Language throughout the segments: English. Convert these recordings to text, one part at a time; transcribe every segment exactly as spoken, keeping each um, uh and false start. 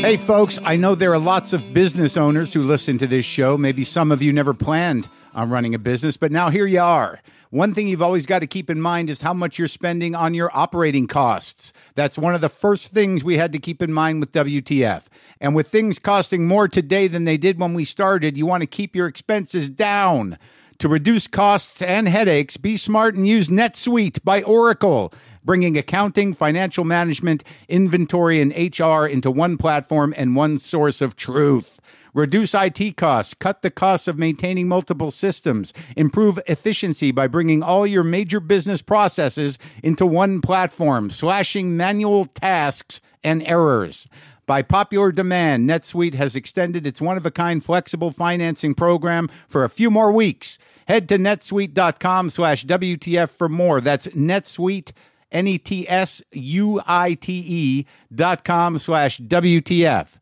Hey folks, I know there are lots of business owners who listen to this show. Maybe some of you never planned on running a business, but now here you are. One thing you've always got to keep in mind is how much you're spending on your operating costs. That's one of the first things we had to keep in mind with W T F. And with things costing more today than they did when we started, you want to keep your expenses down. To reduce costs and headaches, be smart and use NetSuite by Oracle, bringing accounting, financial management, inventory, and H R into one platform and one source of truth. Reduce I T costs, cut the costs of maintaining multiple systems, improve efficiency by bringing all your major business processes into one platform, slashing manual tasks and errors. By popular demand, NetSuite has extended its one-of-a-kind flexible financing program for a few more weeks. Head to netsuite.com slash WTF for more. That's NetSuite, N E T S U I T E dot com slash W T F.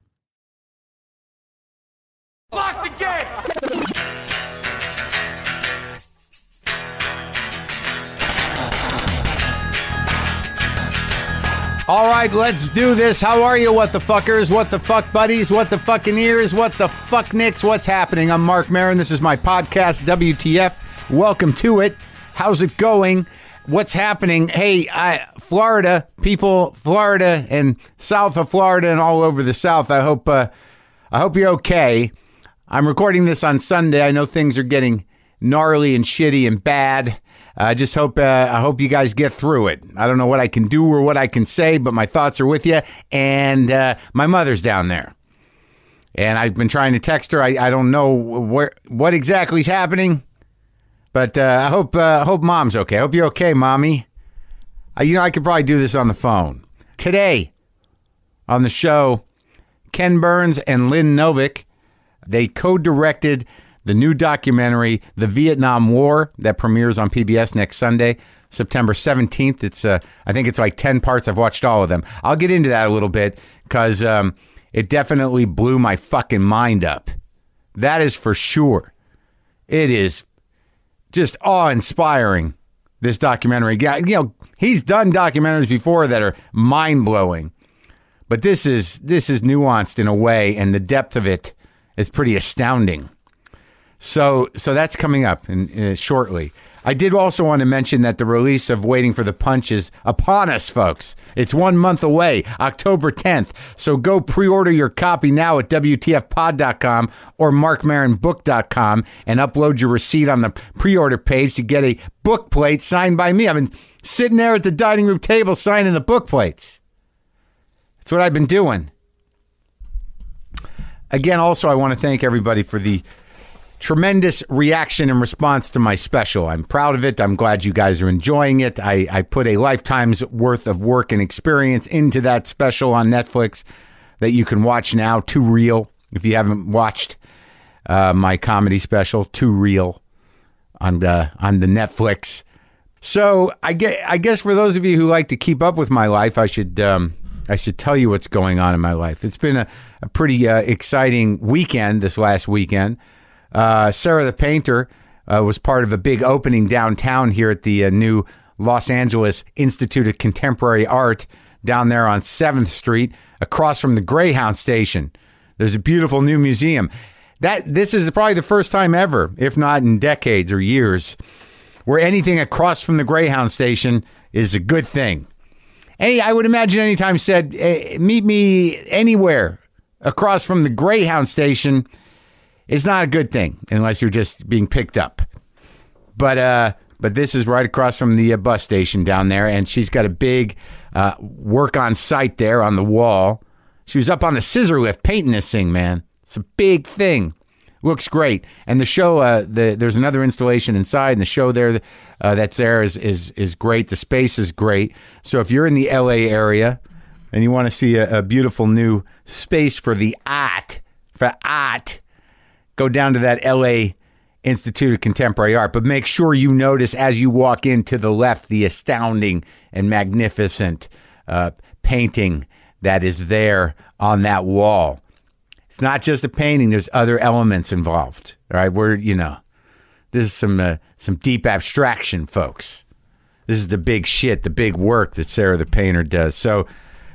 Lock the gate! All right, let's do this. How are you, what the fuckers, what the fuck buddies, what the fucking ears, what the fuck nicks, what's happening? I'm Mark Maron. This is my podcast, W T F. Welcome to it. How's it going? What's happening? Hey, I, Florida, people, Florida and south of Florida and all over the South. I hope, uh, I hope you're okay. I'm recording this on Sunday. I know things are getting gnarly and shitty and bad. I just hope uh, I hope you guys get through it. I don't know what I can do or what I can say, but my thoughts are with you. And uh, my mother's down there, and I've been trying to text her. I, I don't know where what exactly is happening, but uh, I hope uh, hope mom's okay. I hope you're okay, mommy. Uh, you know, I could probably do this on the phone today on the show. Ken Burns and Lynn Novick, they co-directed the new documentary, The Vietnam War, that premieres on P B S next Sunday, September seventeenth. It's, uh, I think it's like ten parts. I've watched all of them. I'll get into that a little bit because um, it definitely blew my fucking mind up. That is for sure. It is just awe-inspiring, this documentary. You know, he's done documentaries before that are mind-blowing, but this is this is nuanced in a way, and the depth of it is pretty astounding. So so that's coming up in, in, shortly. I did also want to mention that the release of Waiting for the Punch is upon us, folks. It's one month away, October tenth. So go pre-order your copy now at W T F pod dot com or mark maron book dot com and upload your receipt on the pre-order page to get a book plate signed by me. I've been sitting there at the dining room table signing the book plates. That's what I've been doing. Again, also, I want to thank everybody for the tremendous reaction and response to my special. I'm proud of it. I'm glad you guys are enjoying it. I, I put a lifetime's worth of work and experience into that special on Netflix that you can watch now, Too Real. If you haven't watched uh, my comedy special, Too Real, on the, on the Netflix. So I, get, I guess for those of you who like to keep up with my life, I should um, I should tell you what's going on in my life. It's been a, a pretty uh, exciting weekend this last weekend. Uh, Sarah the Painter uh, was part of a big opening downtown here at the uh, new Los Angeles Institute of Contemporary Art down there on seventh Street, across from the Greyhound station. There's a beautiful new museum. That this is probably the first time ever, if not in decades or years, where anything across from the Greyhound station is a good thing. Any, I would imagine anytime said, eh, meet me anywhere across from the Greyhound station, it's not a good thing unless you're just being picked up. But uh, but this is right across from the uh, bus station down there, and she's got a big uh, work on site there on the wall. She was up on the scissor lift painting this thing, man. It's a big thing. Looks great. And the show, uh, the, there's another installation inside, and the show there uh, that's there is, is is great. The space is great. So if you're in the L A area and you want to see a, a beautiful new space for the art, for art, go down to that L A Institute of Contemporary Art. But make sure you notice as you walk in to the left the astounding and magnificent uh, painting that is there on that wall. It's not just a painting. There's other elements involved. All right, we're, you know, this is some uh, some deep abstraction, folks. This is the big shit, the big work that Sarah the Painter does. So,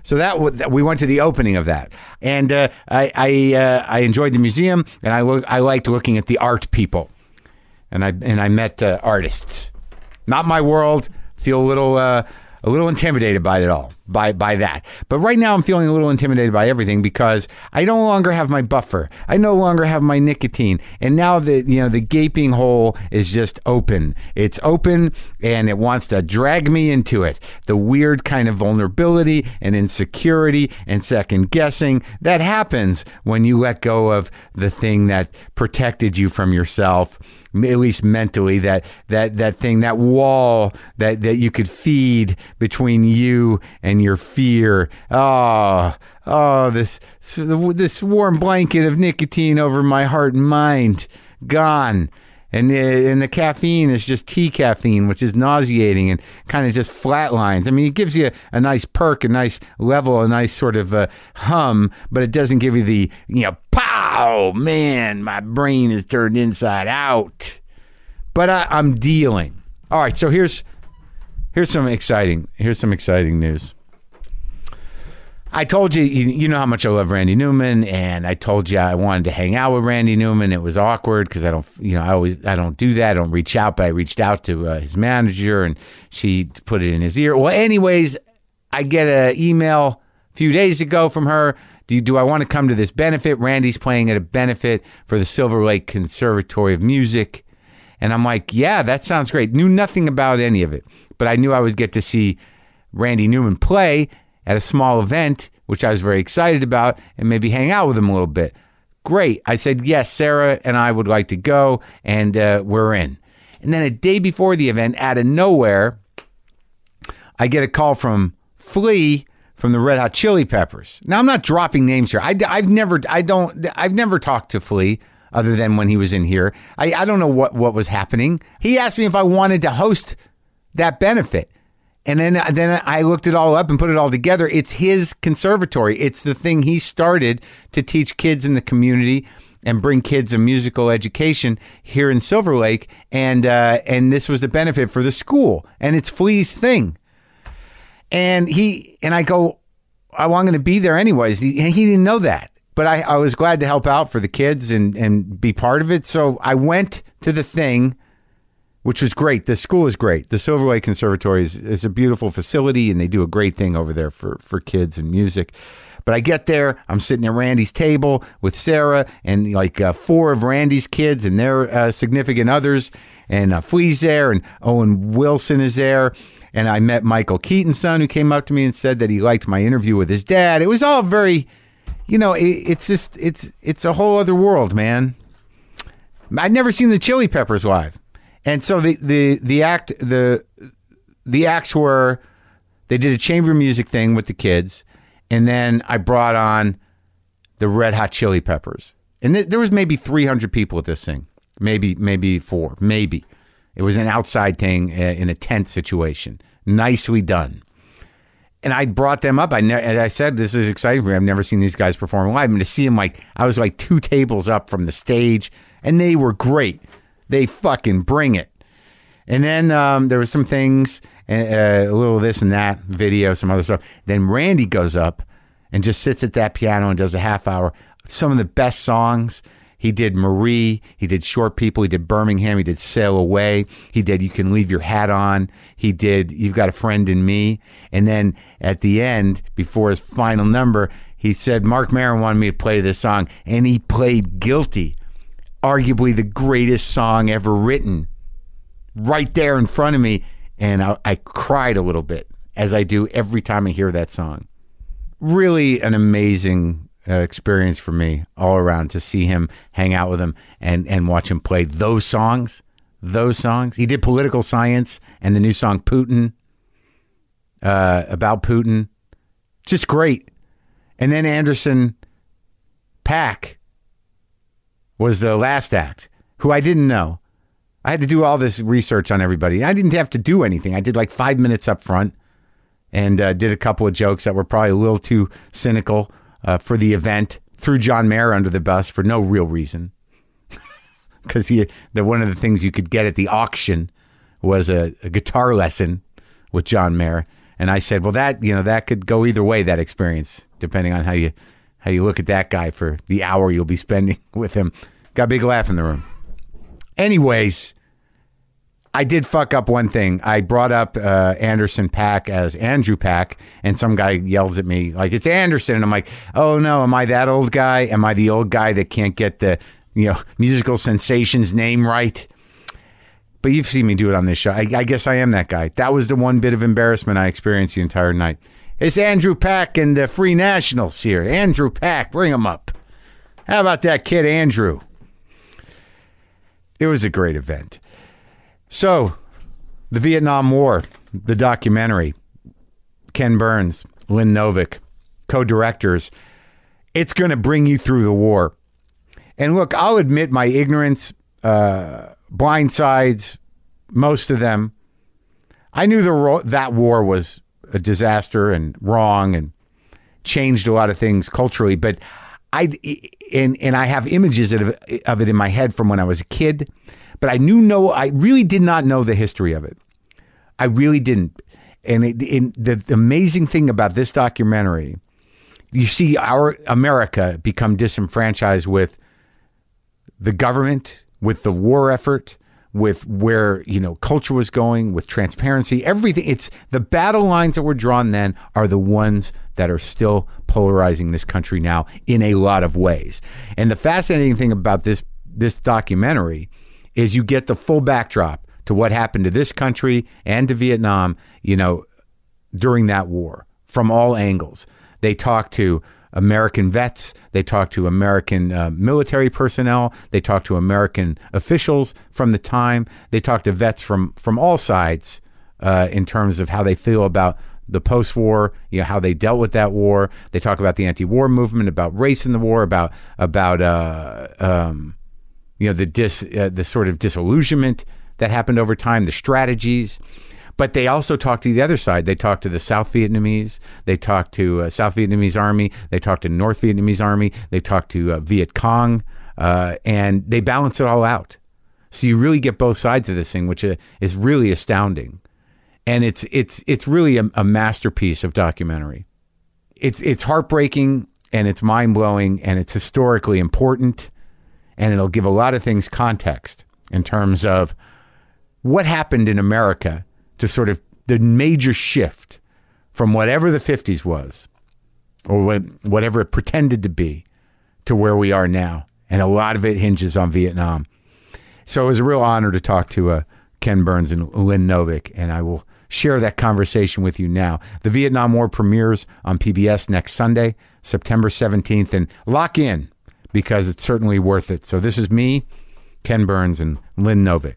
So that w- we went to the opening of that, and uh, I I, uh, I enjoyed the museum, and I lo- I liked looking at the art people, and I and I met uh, artists. Not my world. Feel a little uh, a little intimidated by it all, by by that. But right now I'm feeling a little intimidated by everything because I no longer have my buffer. I no longer have my nicotine. And now the you know the gaping hole is just open. It's open and it wants to drag me into it. The weird kind of vulnerability and insecurity and second guessing that happens when you let go of the thing that protected you from yourself. At least mentally, that that that thing, that wall that, that you could feed between you and your fear. Oh, oh, this this warm blanket of nicotine over my heart and mind, gone. And the, and the caffeine is just tea caffeine, which is nauseating and kind of just flatlines. I mean, it gives you a, a nice perk, a nice level, a nice sort of uh, hum, but it doesn't give you the, you know, pow, man, my brain is turned inside out. But I, I'm dealing. All right, so here's here's some exciting here's some exciting news. I told you, you, you know how much I love Randy Newman, and I told you I wanted to hang out with Randy Newman. It was awkward because I don't, you know, I always, I don't do that. I don't reach out, but I reached out to uh, his manager, and she put it in his ear. Well, anyways, I get an email a few days ago from her. Do you, do I want to come to this benefit? Randy's playing at a benefit for the Silver Lake Conservatory of Music, and I'm like, yeah, that sounds great. Knew nothing about any of it, but I knew I would get to see Randy Newman play at a small event, which I was very excited about, and maybe hang out with him a little bit. Great. I said, yes, Sarah and I would like to go, and uh, we're in. And then a day before the event, out of nowhere, I get a call from Flea from the Red Hot Chili Peppers. Now, I'm not dropping names here. I, I've never, I don't, I've never talked to Flea other than when he was in here. I, I don't know what, what was happening. He asked me if I wanted to host that benefit. And then, then I looked it all up and put it all together. It's his conservatory. It's the thing he started to teach kids in the community and bring kids a musical education here in Silver Lake. And uh, and this was the benefit for the school. And it's Flea's thing. And he and I go, oh, I'm going to be there anyways. He, he didn't know that. But I, I was glad to help out for the kids and, and be part of it. So I went to the thing, which was great. The school is great. The Silver Lake Conservatory is, is a beautiful facility, and they do a great thing over there for, for kids and music. But I get there, I'm sitting at Randy's table with Sarah and like uh, four of Randy's kids and their uh, significant others, and uh, Flea's there, and Owen Wilson is there. And I met Michael Keaton's son, who came up to me and said that he liked my interview with his dad. It was all very, you know, it, it's just, it's, it's a whole other world, man. I'd never seen the Chili Peppers live. And so the, the, the act the the acts were, they did a chamber music thing with the kids, and then I brought on the Red Hot Chili Peppers, and th- there was maybe three hundred people at this thing, maybe maybe four, maybe. It was an outside thing uh, in a tent situation, nicely done. And I brought them up. I ne- and I said, this is exciting for me. I've never seen these guys perform live, and to see them, like, I was like two tables up from the stage, and they were great. They fucking bring it. And then um, there was some things, uh, a little this and that, video, some other stuff. Then Randy goes up and just sits at that piano and does a half hour. Some of the best songs. He did Marie. He did Short People. He did Birmingham. He did Sail Away. He did You Can Leave Your Hat On. He did You've Got a Friend in Me. And then at the end, before his final number, he said, Marc Maron wanted me to play this song. And he played Guilty. Arguably the greatest song ever written, right there in front of me. And I, I cried a little bit, as I do every time I hear that song. Really an amazing uh, experience for me all around to see him, hang out with him, and, and watch him play those songs. Those songs. He did Political Science and the new song Putin, uh, about Putin. Just great. And then Anderson .Paak was the last act, who I didn't know. I had to do all this research on everybody. I didn't have to do anything. I did like five minutes up front and uh, did a couple of jokes that were probably a little too cynical uh, for the event. Threw John Mayer under the bus for no real reason. Because he, the one of the things you could get at the auction was a, a guitar lesson with John Mayer. And I said, well, that, you know, that could go either way, that experience, depending on how you how you look at that guy for the hour you'll be spending with him. Got a big laugh in the room. Anyways, I did fuck up one thing. I brought up uh, Anderson .Paak as Andrew Paak, and some guy yells at me like, it's Anderson. And I'm like, oh no, am I that old guy? Am I the old guy that can't get the, you know, musical sensation's name right? But you've seen me do it on this show. I, I guess I am that guy. That was the one bit of embarrassment I experienced the entire night. It's Andrew Paak and the Free Nationals here. Andrew Paak, bring him up. How about that kid, Andrew? It was a great event. So, the Vietnam War, the documentary, Ken Burns, Lynn Novick, co-directors, it's going to bring you through the war. And look, I'll admit my ignorance, uh, blind sides, most of them. I knew the ro- that war was a disaster and wrong and changed a lot of things culturally, but I and and I have images of, of it in my head from when I was a kid, but I knew no, I really did not know the history of it. I really didn't. And it, it, the, the amazing thing about this documentary, you see our America become disenfranchised with the government, with the war effort, with where, you know, culture was going, with transparency, everything. It's the battle lines that were drawn then are the ones that are still polarizing this country now in a lot of ways. And the fascinating thing about this this documentary is you get the full backdrop to what happened to this country and to Vietnam, you know, during that war from all angles. They talk to American vets, they talk to American uh, military personnel, they talk to American officials from the time, they talk to vets from, from all sides uh, in terms of how they feel about the post-war, you know, how they dealt with that war. They talk about the anti-war movement, about race in the war, about about uh, um, you know the dis uh, the sort of disillusionment that happened over time, the strategies. But they also talk to the other side. They talk to the South Vietnamese. They talk to uh, South Vietnamese Army. They talk to North Vietnamese Army. They talk to uh, Viet Cong, uh, and they balance it all out. So you really get both sides of this thing, which uh, is really astounding. And it's it's it's really a, a masterpiece of documentary. It's it's heartbreaking and it's mind blowing and it's historically important, and it'll give a lot of things context in terms of what happened in America to sort of the major shift from whatever the fifties was or whatever it pretended to be to where we are now. And a lot of it hinges on Vietnam. So it was a real honor to talk to uh, Ken Burns and Lynn Novick, and I will share that conversation with you now. The Vietnam War premieres on P B S next Sunday, September seventeenth, and lock in because it's certainly worth it. So this is me, Ken Burns, and Lynn Novick.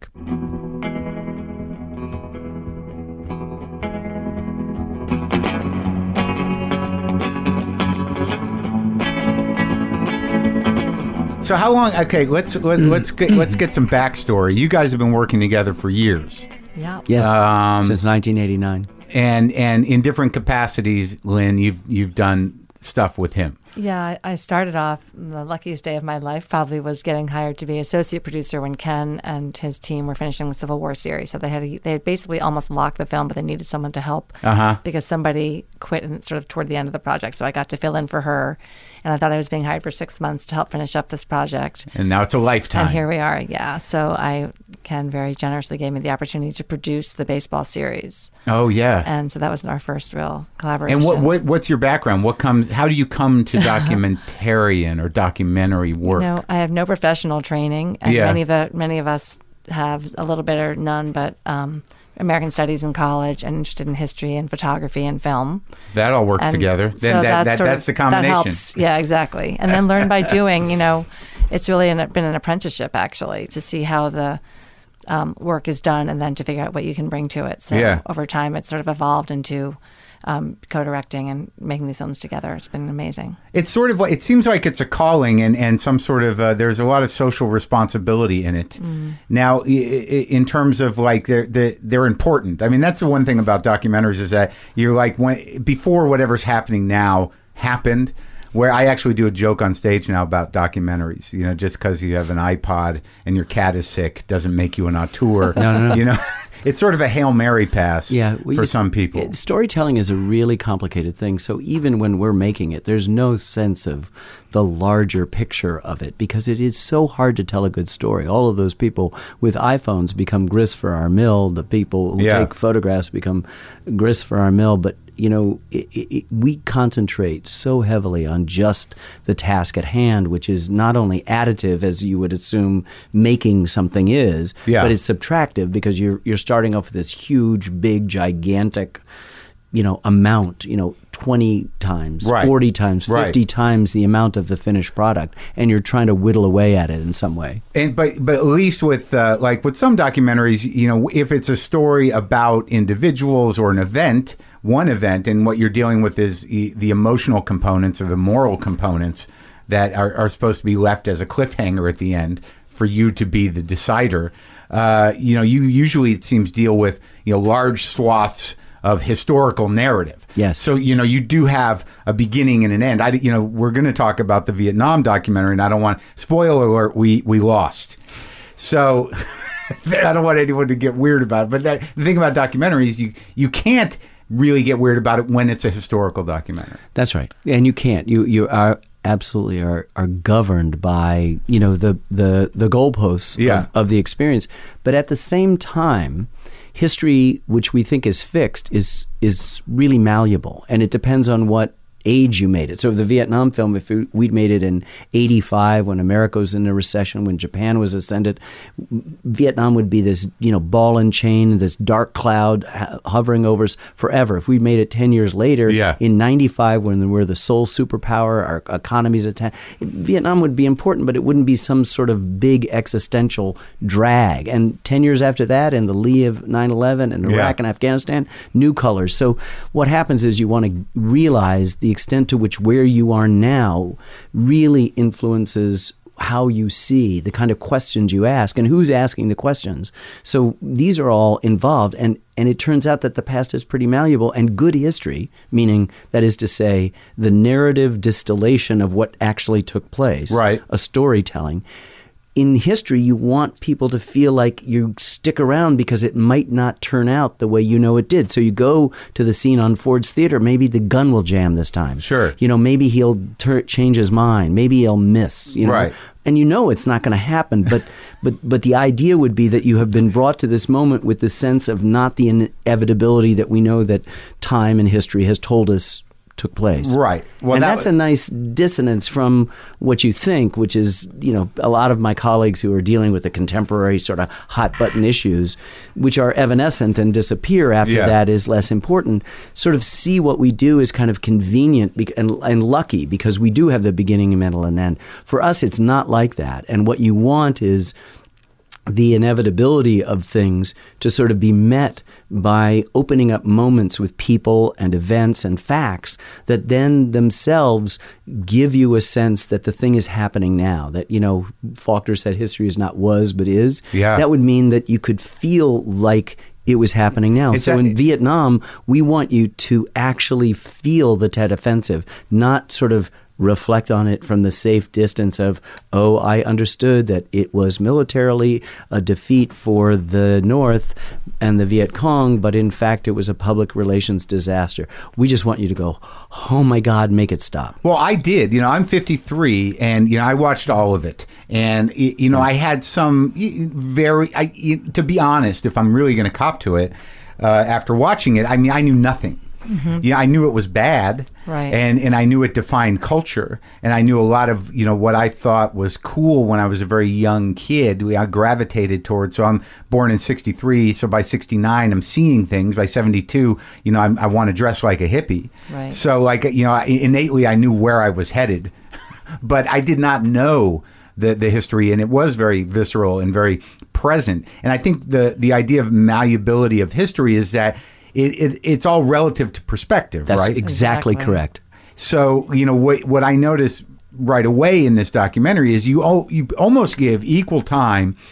So how long? Okay, let's let, let's get let's get some backstory. You guys have been working together for years. Yeah. Yes. Um, since nineteen eighty-nine. And and in different capacities, Lynn, you've you've done stuff with him. Yeah, I I started off, the luckiest day of my life probably was getting hired to be associate producer when Ken and his team were finishing the Civil War series. So they had a, they had basically almost locked the film, but they needed someone to help Uh-huh. because somebody quit and sort of toward the end of the project. So I got to fill in for her, and I thought I was being hired for six months to help finish up this project. And now it's a lifetime. And here we are, yeah. So I Ken very generously gave me the opportunity to produce the baseball series. Oh yeah. And so that was our first real collaboration. And what, what what's your background? What comes? How do you come to documentarian or documentary work? You know, I have no professional training, and Yeah. many of the many of us have a little bit or none, but um, American Studies in college, and interested in history and photography and film. That all works And together. so Then that, that sort that's of- the combination. That helps. Yeah, exactly. And then learn by doing. You know, it's really an, been an apprenticeship actually to see how the um, work is done, and then to figure out what you can bring to it. So Yeah. over time, it's sort of evolved into um, co-directing and making these films together. It's been amazing. It's sort of like, it seems like it's a calling and, and some sort of, uh, there's a lot of social responsibility in it. Mm. Now, i- i- in terms of like, they're, they're, they're important. I mean, that's the one thing about documentaries is that you're like, when before whatever's happening now happened, where I actually do a joke on stage now about documentaries, you know, just because you have an iPod and your cat is sick doesn't make you an auteur. No, no, no. You know, it's sort of a Hail Mary pass Yeah, well, for you- some people. it- storytelling is a really complicated thing. So even when we're making it, there's no sense of the larger picture of it because it is so hard to tell a good story. All of those people with iPhones become grist for our mill. The people who Yeah. take photographs become grist for our mill. But you know, it, it, we concentrate so heavily on just the task at hand, which is not only additive, as you would assume making something is, Yeah. but it's subtractive because you're you're starting off with this huge, big, gigantic, you know, amount, you know, twenty times, Right. forty times, Right. fifty times the amount of the finished product, and you're trying to whittle away at it in some way. And but but at least with uh, like with some documentaries, you know, if it's a story about individuals or an event, one event, and what you're dealing with is e- the emotional components or the moral components that are, are supposed to be left as a cliffhanger at the end for you to be the decider. Uh, you know, you usually it seems deal with you know large swaths of historical narrative. Yes. So you know you do have a beginning and an end. I you know we're going to talk about the Vietnam documentary, and I don't want spoiler alert. We we lost. So I don't want anyone to get weird about it. But that, the thing about documentaries, you you can't really get weird about it when it's a historical documentary. That's right, and you can't. You you are absolutely are are governed by you know the the the goalposts Yeah. of, of the experience. But at the same time, history, which we think is fixed, is is really malleable, and it depends on what age you made it. So the Vietnam film, if we'd made it in eighty-five when America was in a recession, when Japan was ascended, Vietnam would be this, you know, ball and chain, this dark cloud ho- hovering over us forever. If we made it ten years later, Yeah. in ninety-five, when we're the sole superpower, our economy's attack, Vietnam would be important, but it wouldn't be some sort of big existential drag. And ten years after that, in the lee of nine eleven and Iraq Yeah. and Afghanistan, new colors. So what happens is you want to realize the extent to which where you are now really influences how you see, the kind of questions you ask, and who's asking the questions. So these are all involved, and, and it turns out that the past is pretty malleable, and good history, meaning, that is to say, the narrative distillation of what actually took place, Right. a storytelling. In history, you want people to feel like you stick around because it might not turn out the way you know it did. So you go to the scene on Ford's Theater, maybe the gun will jam this time. Sure. You know, maybe he'll tur- change his mind. Maybe he'll miss, you know. Right. And you know it's not going to happen, but, but, but the idea would be that you have been brought to this moment with the sense of not the inevitability that we know that time and history has told us took place. Right. Well, and that that's a nice dissonance from what you think, which is, you know, a lot of my colleagues who are dealing with the contemporary sort of hot button issues, which are evanescent and disappear after Yeah. that is less important, sort of see what we do as kind of convenient be- and, and lucky because we do have the beginning, middle, and end. For us, it's not like that. And what you want is the inevitability of things to sort of be met by opening up moments with people and events and facts that then themselves give you a sense that the thing is happening now. That, you know, Faulkner said history is not was, but is. Yeah. That would mean that you could feel like it was happening now. It's so that- in Vietnam, we want you to actually feel the Tet Offensive, not sort of reflect on it from the safe distance of, oh, I understood that it was militarily a defeat for the North and the Viet Cong, but in fact it was a public relations disaster. We just want you to go, oh my God, make it stop. Well, I did. You know, I'm fifty-three, and you know, I watched all of it, and y- you know, I had some y- very. I, y- to be honest, if I'm really going to cop to it, uh, after watching it, I mean, I knew nothing. Yeah, I knew it was bad, Right. and and I knew it defined culture, and I knew a lot of you know what I thought was cool when I was a very young kid. We I gravitated towards. So I'm born in sixty-three, so by sixty-nine I'm seeing things. By seventy-two, you know, I'm, I want to dress like a hippie. Right. So like you know, I- innately I knew where I was headed, but I did not know the the history, and it was very visceral and very present. And I think the the idea of malleability of history is that. It, it, it's all relative to perspective, That's right? exactly, Exactly. correct. So, you know, what, what I noticed right away in this documentary is you, al- you almost give equal time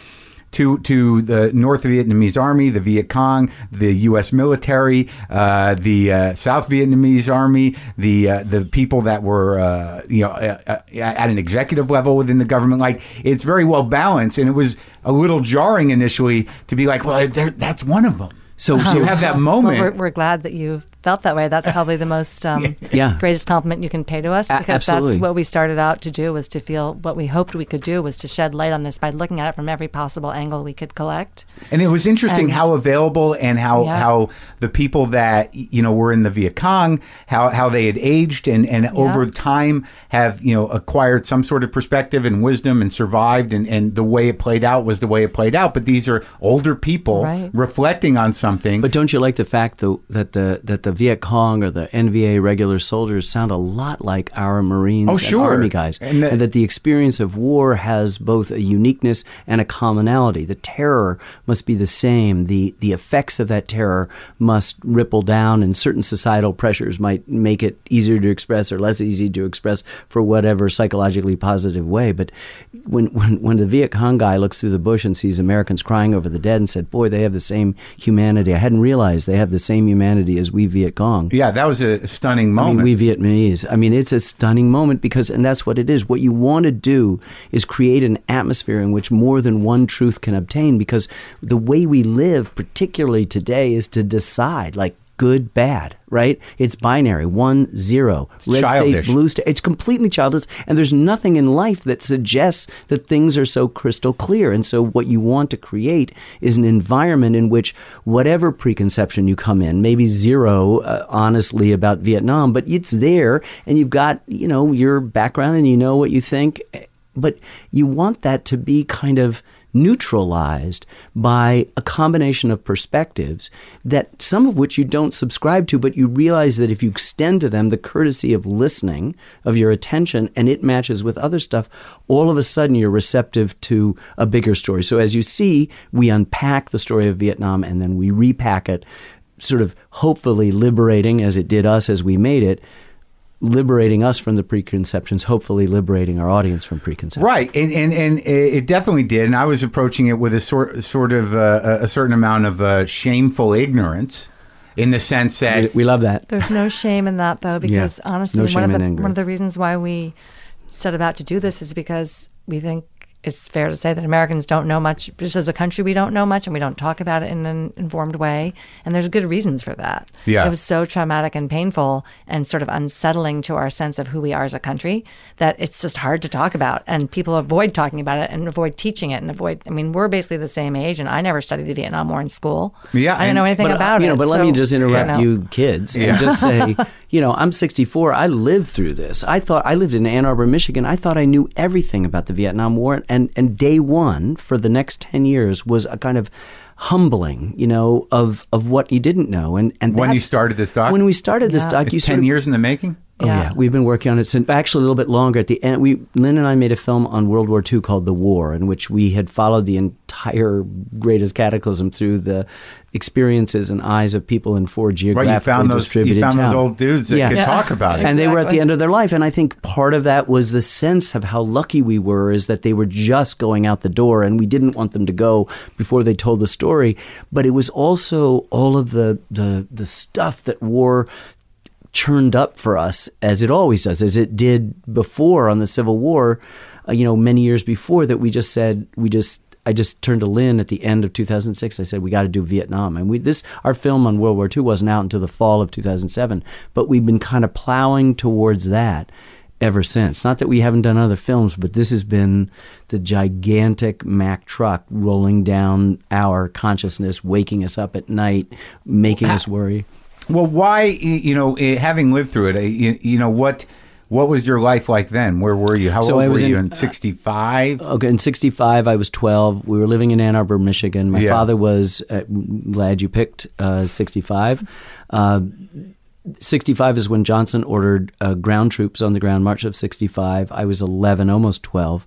to to the North Vietnamese Army, the Viet Cong, the U S military, uh, the uh, South Vietnamese Army, the uh, the people that were uh, you know uh, uh, at an executive level within the government. Like, it's very well balanced, and it was a little jarring initially to be like, well, that's one of them. So, So you have that moment. Well, we're, we're glad that you felt that way. That's probably the most um, Yeah. greatest compliment you can pay to us, A- because absolutely. that's what we started out to do, was to feel what we hoped we could do was to shed light on this by looking at it from every possible angle we could collect. And it was interesting And- how available and how, Yeah. how the people that, you know, were in the Viet Cong, how, how they had aged and, and over time have, you know, acquired some sort of perspective and wisdom and survived, and, and the way it played out was the way it played out. But these are older people Right. reflecting on something. But don't you like the fact, though, that the that the Viet Cong or the N V A regular soldiers sound a lot like our Marines Oh, and sure. Army guys, And and, the- that the experience of war has both a uniqueness and a commonality. The terror must be the same. The the effects of that terror must ripple down, and certain societal pressures might make it easier to express or less easy to express for whatever psychologically positive way. But when when when the Viet Cong guy looks through the bush and sees Americans crying over the dead and said, "Boy, they have the same humanity. I hadn't realized they have the same humanity as we Viet Cong." yeah, that was a stunning I moment. mean, we Vietnamese. I mean, it's a stunning moment because, and that's what it is. What you want to do is create an atmosphere in which more than one truth can obtain, because the way we live, particularly today, is to decide, like, good, bad, right? It's binary, one, zero, red childish. state, blue state. It's completely childish, and there's nothing in life that suggests that things are so crystal clear. And so what you want to create is an environment in which whatever preconception you come in, maybe zero, uh, honestly, about Vietnam, but it's there, and you've got, you know, your background and you know what you think, but you want that to be kind of neutralized by a combination of perspectives, that some of which you don't subscribe to, but you realize that if you extend to them the courtesy of listening, of your attention, and it matches with other stuff, all of a sudden you're receptive to a bigger story. So as you see, we unpack the story of Vietnam and then we repack it, sort of hopefully liberating, as it did us as we made it, liberating us from the preconceptions, hopefully liberating our audience from preconceptions. Right, and, and and it definitely did. And I was approaching it with a sort sort of uh, a certain amount of uh, shameful ignorance, in the sense that We, we love that. There's no shame in that, though, because honestly, No one shame of the in ignorance. one of the reasons why we set about to do this is because we think it's fair to say that Americans don't know much. Just as a country, we don't know much, and we don't talk about it in an informed way. And there's good reasons for that. Yeah. It was so traumatic and painful and sort of unsettling to our sense of who we are as a country that it's just hard to talk about. And people avoid talking about it and avoid teaching it and avoid. I mean, we're basically the same age, and I never studied the Vietnam War in school. Yeah, I didn't and- know anything But, uh, about you know, it. but let so, me just interrupt know. you kids Yeah. and just say, you know, I'm sixty-four. I lived through this. I thought I lived in Ann Arbor, Michigan. I thought I knew everything about the Vietnam War, and and day one for the next ten years was a kind of humbling, you know, of of what you didn't know. And and when you that's- started this doc, when we started this Yeah. doc, you it's sort ten of, years in the making. Oh, yeah. Yeah. We've been working on it since, actually a little bit longer. At the end, we Lynn and I made a film on World War Two called The War, in which we had followed the entire greatest cataclysm through the experiences and eyes of people in four Right, geographically you found those you distributed found those towns. old dudes that Yeah. could Yeah. talk about it. And they were at the Exactly. end of their life. And I think part of that was the sense of how lucky we were, is that they were just going out the door and we didn't want them to go before they told the story. But it was also all of the the, the stuff that war churned up for us, as it always does, as it did before on the Civil War, uh, you know, many years before, that we just said, we just, I just turned to Lynn at the end of two thousand six. I said, we got to do Vietnam. And we, this, our film on World War Two wasn't out until the fall of two thousand seven, but we've been kind of plowing towards that ever since. Not that we haven't done other films, but this has been the gigantic Mack truck rolling down our consciousness, waking us up at night, making us worry. Well, why, you know, eh, having lived through it, eh, you, you know, what what was your life like then? Where were you? How So old I were was you? in- In sixty-five? Okay, in sixty-five, I was twelve. We were living in Ann Arbor, Michigan. My Yeah. father was, uh, glad you picked uh, sixty-five. Uh, sixty-five is when Johnson ordered uh, ground troops on the ground march of sixty-five. I was eleven, almost twelve.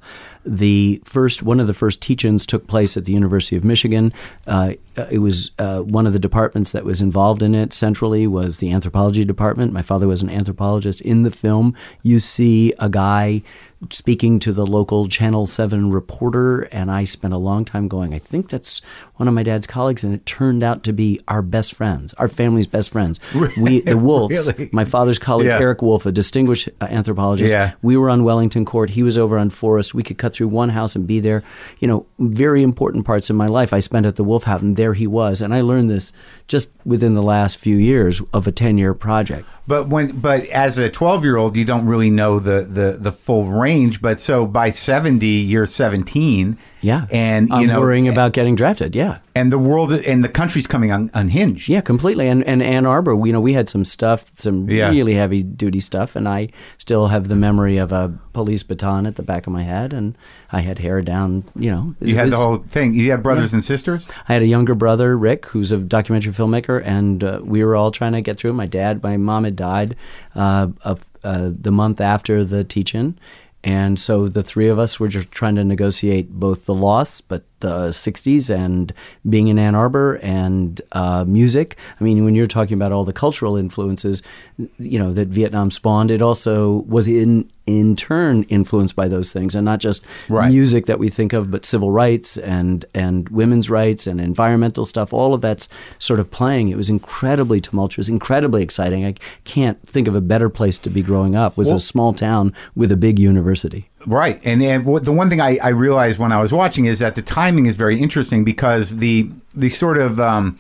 the first one of the first teach-ins took place at the University of Michigan. Uh, it was uh, one of the departments that was involved in it centrally was the anthropology department. My father was an anthropologist. In the film, you see a guy speaking to the local Channel seven reporter, and I spent a long time going, I think that's one of my dad's colleagues, and it turned out to be our best friends, our family's best friends. We, the Wolfs, really? My father's colleague, yeah. Eric Wolf, a distinguished uh, anthropologist. Yeah. We were on Wellington Court. He was over on Forest. We could cut through one house and be there. You know, very important parts of my life I spent at the Wolf House, and there he was. And I learned this just within the last few years of a ten-year project. But when, but as a twelve-year-old, you don't really know the, the, the full range. But so by seventy, you're seventeen. Yeah, and you I'm know, worrying about getting drafted. Yeah, and the world and the country's coming un, unhinged. Yeah, completely. And and Ann Arbor, you know, we had some stuff, some yeah. really heavy duty stuff, and I still have the memory of a police baton at the back of my head, and I had hair down. You know, you had was, the whole thing. You had brothers yeah. and sisters. I had a younger brother, Rick, who's a documentary filmmaker, and uh, we were all trying to get through. My dad, my mom had died uh, of uh, the month after the teach-in. And so the three of us were just trying to negotiate both the loss, but the sixties and being in Ann Arbor and uh, music. I mean, when you're talking about all the cultural influences, you know, that Vietnam spawned, it also was in in turn influenced by those things, and not just right. music that we think of, but civil rights and and women's rights and environmental stuff. All of that's sort of playing. It was incredibly tumultuous, incredibly exciting. I can't think of a better place to be growing up. It was well, a small town with a big university. Right. And, and the one thing I, I realized when I was watching is that the timing is very interesting because the the sort of um,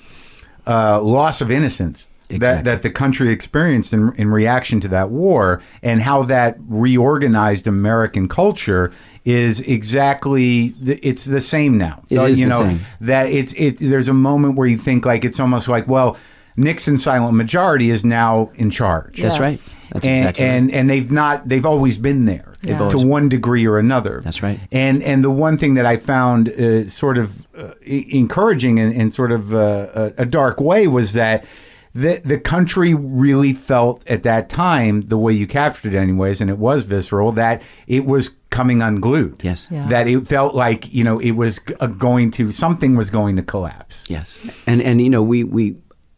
uh, loss of innocence exactly. that, that the country experienced in, in reaction to that war and how that reorganized American culture is exactly, the, it's the same now. It so, is you the know, same. That it's, it, there's a moment where you think like, it's almost like, well, Nixon's silent majority is now in charge. That's yes. right. That's and, exactly and, right. and they've not, they've always been there Yeah. to always, one degree or another. That's right. And and the one thing that I found uh, sort of uh, encouraging in, in sort of uh, a, a dark way was that the, the country really felt at that time, the way you captured it anyways, and it was visceral, that it was coming unglued. Yes. Yeah. That it felt like, you know, it was uh, going to, something was going to collapse. Yes. And, and you know, we... we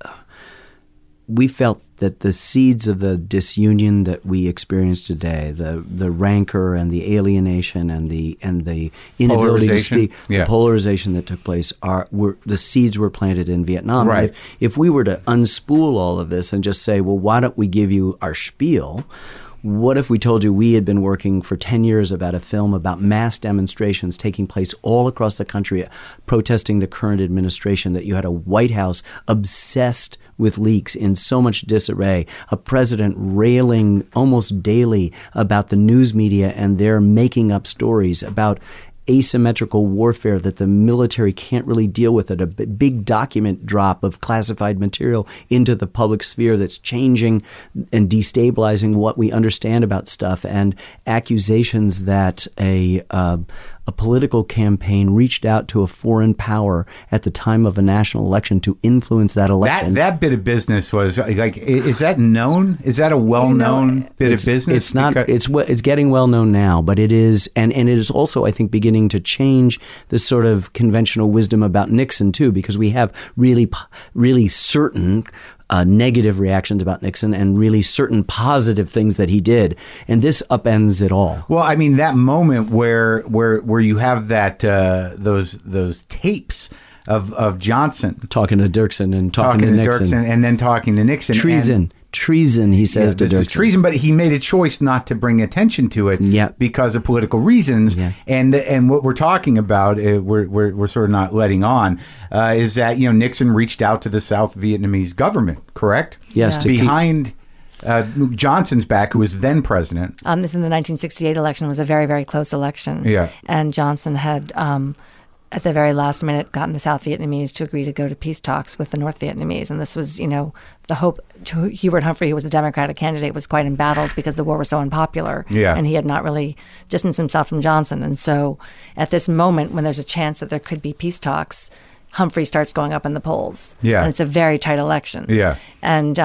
we felt that the seeds of the disunion that we experience today, the the rancor and the alienation and the and the inability to speak, yeah. the polarization that took place, are were the seeds were planted in Vietnam. Right. If, if we were to unspool all of this and just say, well, why don't we give you our spiel? What if we told you we had been working for ten years about a film about mass demonstrations taking place all across the country protesting the current administration, that you had a White House obsessed with leaks, in so much disarray, a president railing almost daily about the news media and their making up stories about asymmetrical warfare that the military can't really deal with, it, a b- big document drop of classified material into the public sphere that's changing and destabilizing what we understand about stuff, and accusations that a uh, a political campaign reached out to a foreign power at the time of a national election to influence that election. That that bit of business was like, is that known? Is that a well-known you know, bit of business? It's not. Because it's it's getting well known now, but it is, and and it is also, I think, beginning to change the sort of conventional wisdom about Nixon too, because we have really, really certain Uh, negative reactions about Nixon and really certain positive things that he did, and this upends it all. Well, I mean, that moment where where where you have that uh, those those tapes of of Johnson talking to Dirksen and talking, talking to, to Nixon, Dirksen and then talking to Nixon. Treason. And, Treason, he says yeah, to this Dirksen. is treason, but he made a choice not to bring attention to it yeah. because of political reasons. Yeah. And and what we're talking about, uh, we're, we're we're sort of not letting on, uh, is that, you know, Nixon reached out to the South Vietnamese government, correct? Yes. Yeah. To behind uh, Johnson's back, who was then president. Um, this in the nineteen sixty-eight election was a very, very close election. Yeah. And Johnson had, um, at the very last minute, gotten the South Vietnamese to agree to go to peace talks with the North Vietnamese. And this was, you know, the hope. Hubert Humphrey, who was a Democratic candidate, was quite embattled because the war was so unpopular. Yeah. And he had not really distanced himself from Johnson. And so at this moment, when there's a chance that there could be peace talks, Humphrey starts going up in the polls. Yeah. And it's a very tight election. Yeah. And um,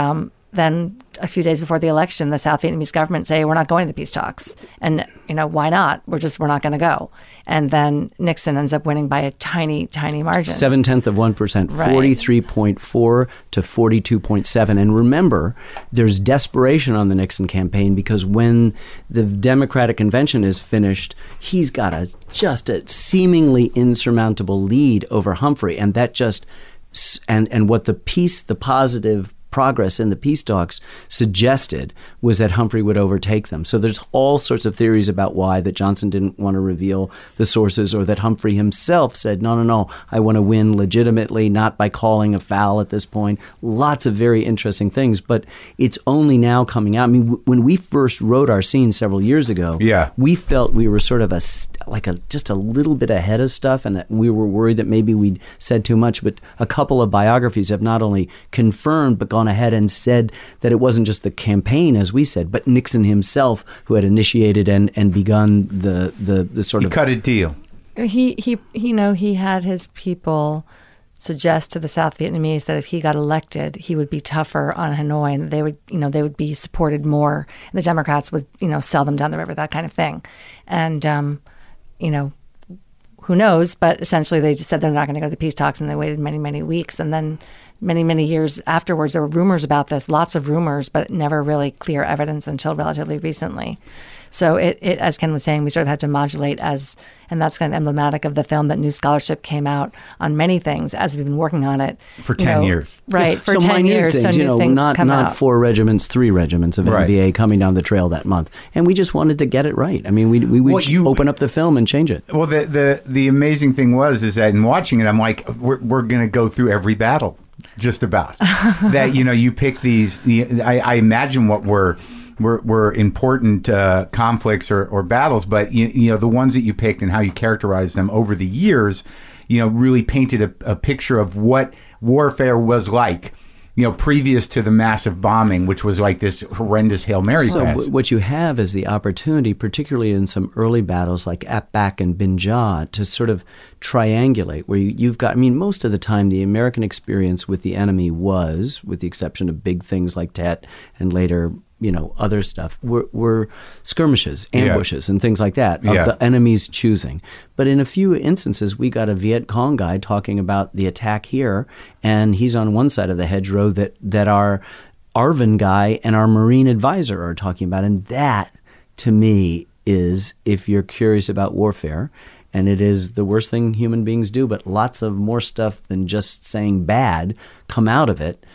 then a few days before the election, the South Vietnamese government say, we're not going to the peace talks. And, you know, why not? We're just, we're not going to go. And then Nixon ends up winning by a tiny, tiny margin. Seven-tenths of one percent, Right. forty-three point four to forty-two point seven. And remember, there's desperation on the Nixon campaign because when the Democratic convention is finished, he's got a just a seemingly insurmountable lead over Humphrey. And that just, and, and what the peace, the positive progress in the peace talks suggested was that Humphrey would overtake them. So there's all sorts of theories about why that Johnson didn't want to reveal the sources, or that Humphrey himself said, no, no, no, I want to win legitimately, not by calling a foul at this point. Lots of very interesting things, but it's only now coming out. I mean, w- when we first wrote our scene several years ago, Yeah. we felt we were sort of a st- like a just a little bit ahead of stuff, and that we were worried that maybe we'd said too much. But a couple of biographies have not only confirmed but gone ahead and said that it wasn't just the campaign, as we said, but Nixon himself who had initiated and, and begun the, the, the sort He of cut a deal. He, he, you know, he had his people suggest to the South Vietnamese that if he got elected, he would be tougher on Hanoi, and they would, you know, they would be supported more. And the Democrats would, you know, sell them down the river, that kind of thing. And, um, you know, who knows? But essentially, they just said they're not going to go to the peace talks, and they waited many, many weeks, and then many, many years afterwards, there were rumors about this, lots of rumors, but never really clear evidence until relatively recently. So it, it, as Ken was saying, we sort of had to modulate as, and that's kind of emblematic of the film, that new scholarship came out on many things as we've been working on it. For you ten know, years. Right, for so ten minute years. things, so you new know, things not, come not out. four regiments, three regiments of Right. N V A coming down the trail that month. And we just wanted to get it right. I mean, we, we would Well, you- open up the film and change it. Well, the, the the amazing thing was is that in watching it, I'm like, we're we're going to go through every battle, just about. That, you know, you pick these. The, I, I imagine what were were, were important uh, conflicts or, or battles, but you, you know, the ones that you picked and how you characterized them over the years, you know, really painted a, a picture of what warfare was like. You know, previous to the massive bombing, which was like this horrendous Hail Mary So pass. w- what you have is the opportunity, particularly in some early battles like Ap-Bak and Bin Jah, to sort of triangulate where you, you've got, I mean, most of the time the American experience with the enemy was, with the exception of big things like Tet and later, you know, other stuff, were, were skirmishes, Yeah. ambushes, and things like that of Yeah. the enemy's choosing. But in a few instances, we got a Viet Cong guy talking about the attack here, and he's on one side of the hedgerow that, that our Arvin guy and our Marine advisor are talking about. And that, to me, is, if you're curious about warfare, and it is the worst thing human beings do, but lots of more stuff than just saying bad come out of it,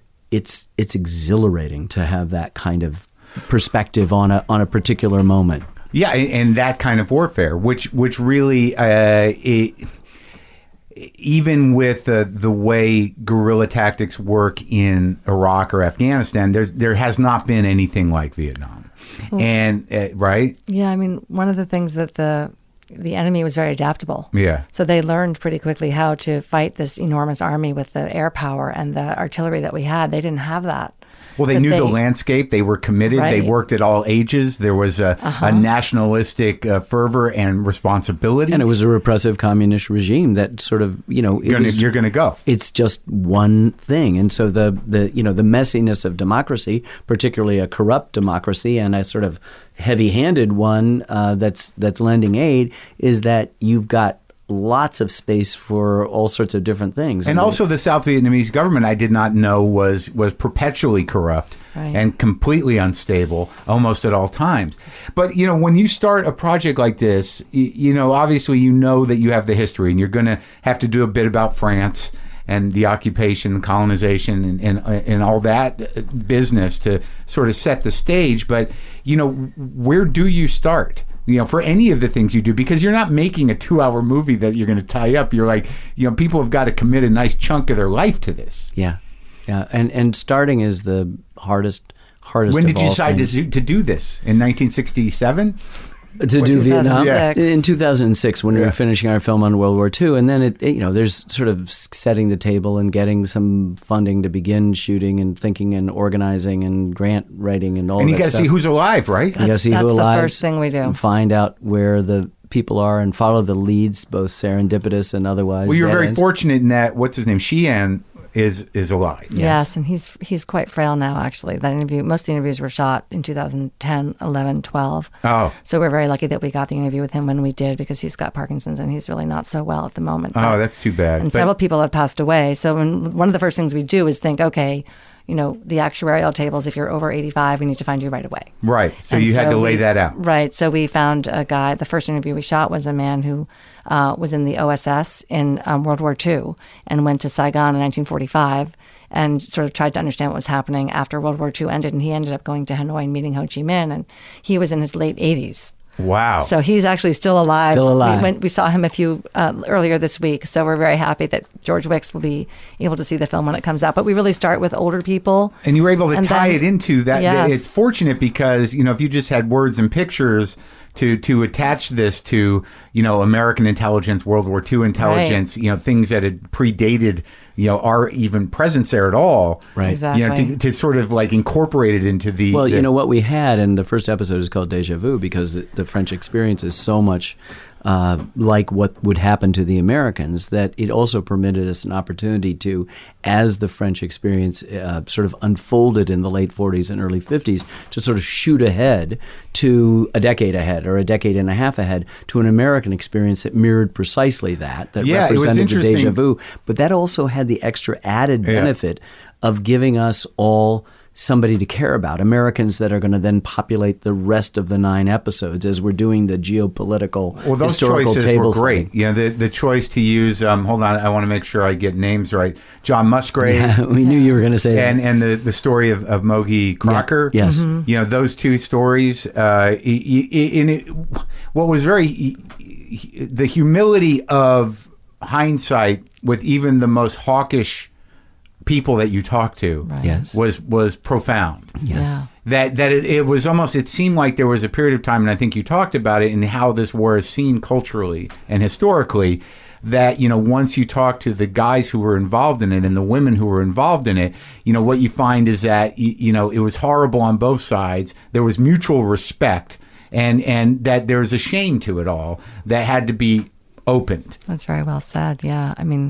it's it's exhilarating to have that kind of perspective on a on a particular moment. Yeah, and that kind of warfare, which which really, uh, it, even with uh, the way guerrilla tactics work in Iraq or Afghanistan, there's there has not been anything like Vietnam, and uh, right? Yeah, I mean, one of the things that the the enemy was very adaptable. Yeah. So they learned pretty quickly how to fight this enormous army with the air power and the artillery that we had. They didn't have that. Well, they But knew they- the landscape. They were committed. They Right. worked at all ages. There was a, a nationalistic uh, fervor and responsibility. And it was a repressive communist regime that sort of, you know, it you're gonna, was, you're going to go. it's just one thing. And so the, the you know the messiness of democracy, particularly a corrupt democracy and a sort of heavy-handed one uh, that's that's lending aid, is that you've got lots of space for all sorts of different things. And I mean, also, the South Vietnamese government, I did not know was was perpetually corrupt Right. and completely unstable almost at all times. But you know, when you start a project like this, you, you know, obviously, you know that you have the history, and you're going to have to do a bit about France and the occupation, colonization, and, and and all that business to sort of set the stage. But you know, where do you start? You know, for any of the things you do, because you're not making a two-hour movie that you're going to tie up. You're like, you know, people have got to commit a nice chunk of their life to this. yeah, yeah, and and starting is the hardest hardest. When of did you all decide to, things. do- to do this? In nineteen sixty-seven? to do Vietnam two thousand six. in two thousand six when we Yeah. were finishing our film on World War Two, and then it, it you know there's sort of setting the table and getting some funding to begin shooting and thinking and organizing and grant writing and all And you that got to stuff. see who's alive, right? You gotta That's- see that's who the alive, first thing we do. and find out where the people are and follow the leads, both serendipitous and otherwise. Well, you're dead very ends. fortunate in that, what's his name? Sheehan is is alive. Yes. yes, and he's he's quite frail now, actually. That interview, most of the interviews were shot in two thousand ten, eleven, twelve. Oh. So we're very lucky that we got the interview with him when we did, because he's got Parkinson's and he's really not so well at the moment. Oh, but, that's too bad. And but, several people have passed away. So when, one of the first things we do is think, okay, you know, the actuarial tables, if you're over eighty-five, we need to find you right away. Right. So and you so had to lay we, that out. Right. So we found a guy, the first interview we shot was a man who uh, was in the O S S in um, World War Two and went to Saigon in nineteen forty-five and sort of tried to understand what was happening after World War Two ended. And he ended up going to Hanoi and meeting Ho Chi Minh. And he was in his late eighties. Wow. So he's actually still alive. Still alive. We, went, we saw him a few uh, earlier this week. So we're very happy that George Wicks will be able to see the film when it comes out. But we really start with older people. And you were able to tie then, it into that. Yes. It's fortunate because, you know, if you just had words and pictures to to attach this to, you know, American intelligence, World War Two intelligence, right. you know, things that had predated, you know, our even presence there at all. Right. Exactly. You know, to, to sort of like incorporate it into the... Well, the, you know, what we had, and the first episode is called Deja Vu, because the, the French experience is so much uh, like what would happen to the Americans, that it also permitted us an opportunity to, as the French experience uh, sort of unfolded in the late forties and early fifties, to sort of shoot ahead to a decade ahead or a decade and a half ahead to an American experience that mirrored precisely that, that yeah, represented it was the deja vu. But that also had the extra added yeah. benefit of giving us all somebody to care about, Americans that are going to then populate the rest of the nine episodes as we're doing the geopolitical, well, those historical choices table were great. setting. You know, the, the choice to use, um, hold on, I want to make sure I get names right, John Musgrave. Yeah, we knew you were going to say and, that. And the, the story of, of Mogi Crocker. Yeah, yes. Mm-hmm. You know, those two stories, uh, in it, what was very, the humility of hindsight with even the most hawkish people that you talk to Right. Yes. was was profound. Yes. Yeah. That that it, it was almost, it seemed like there was a period of time, and I think you talked about it, and how this war is seen culturally and historically, that, you know, once you talk to the guys who were involved in it and the women who were involved in it, you know, what you find is that, you, you know, it was horrible on both sides. There was mutual respect, and and that there was a shame to it all that had to be opened. That's very well said. Yeah. I mean,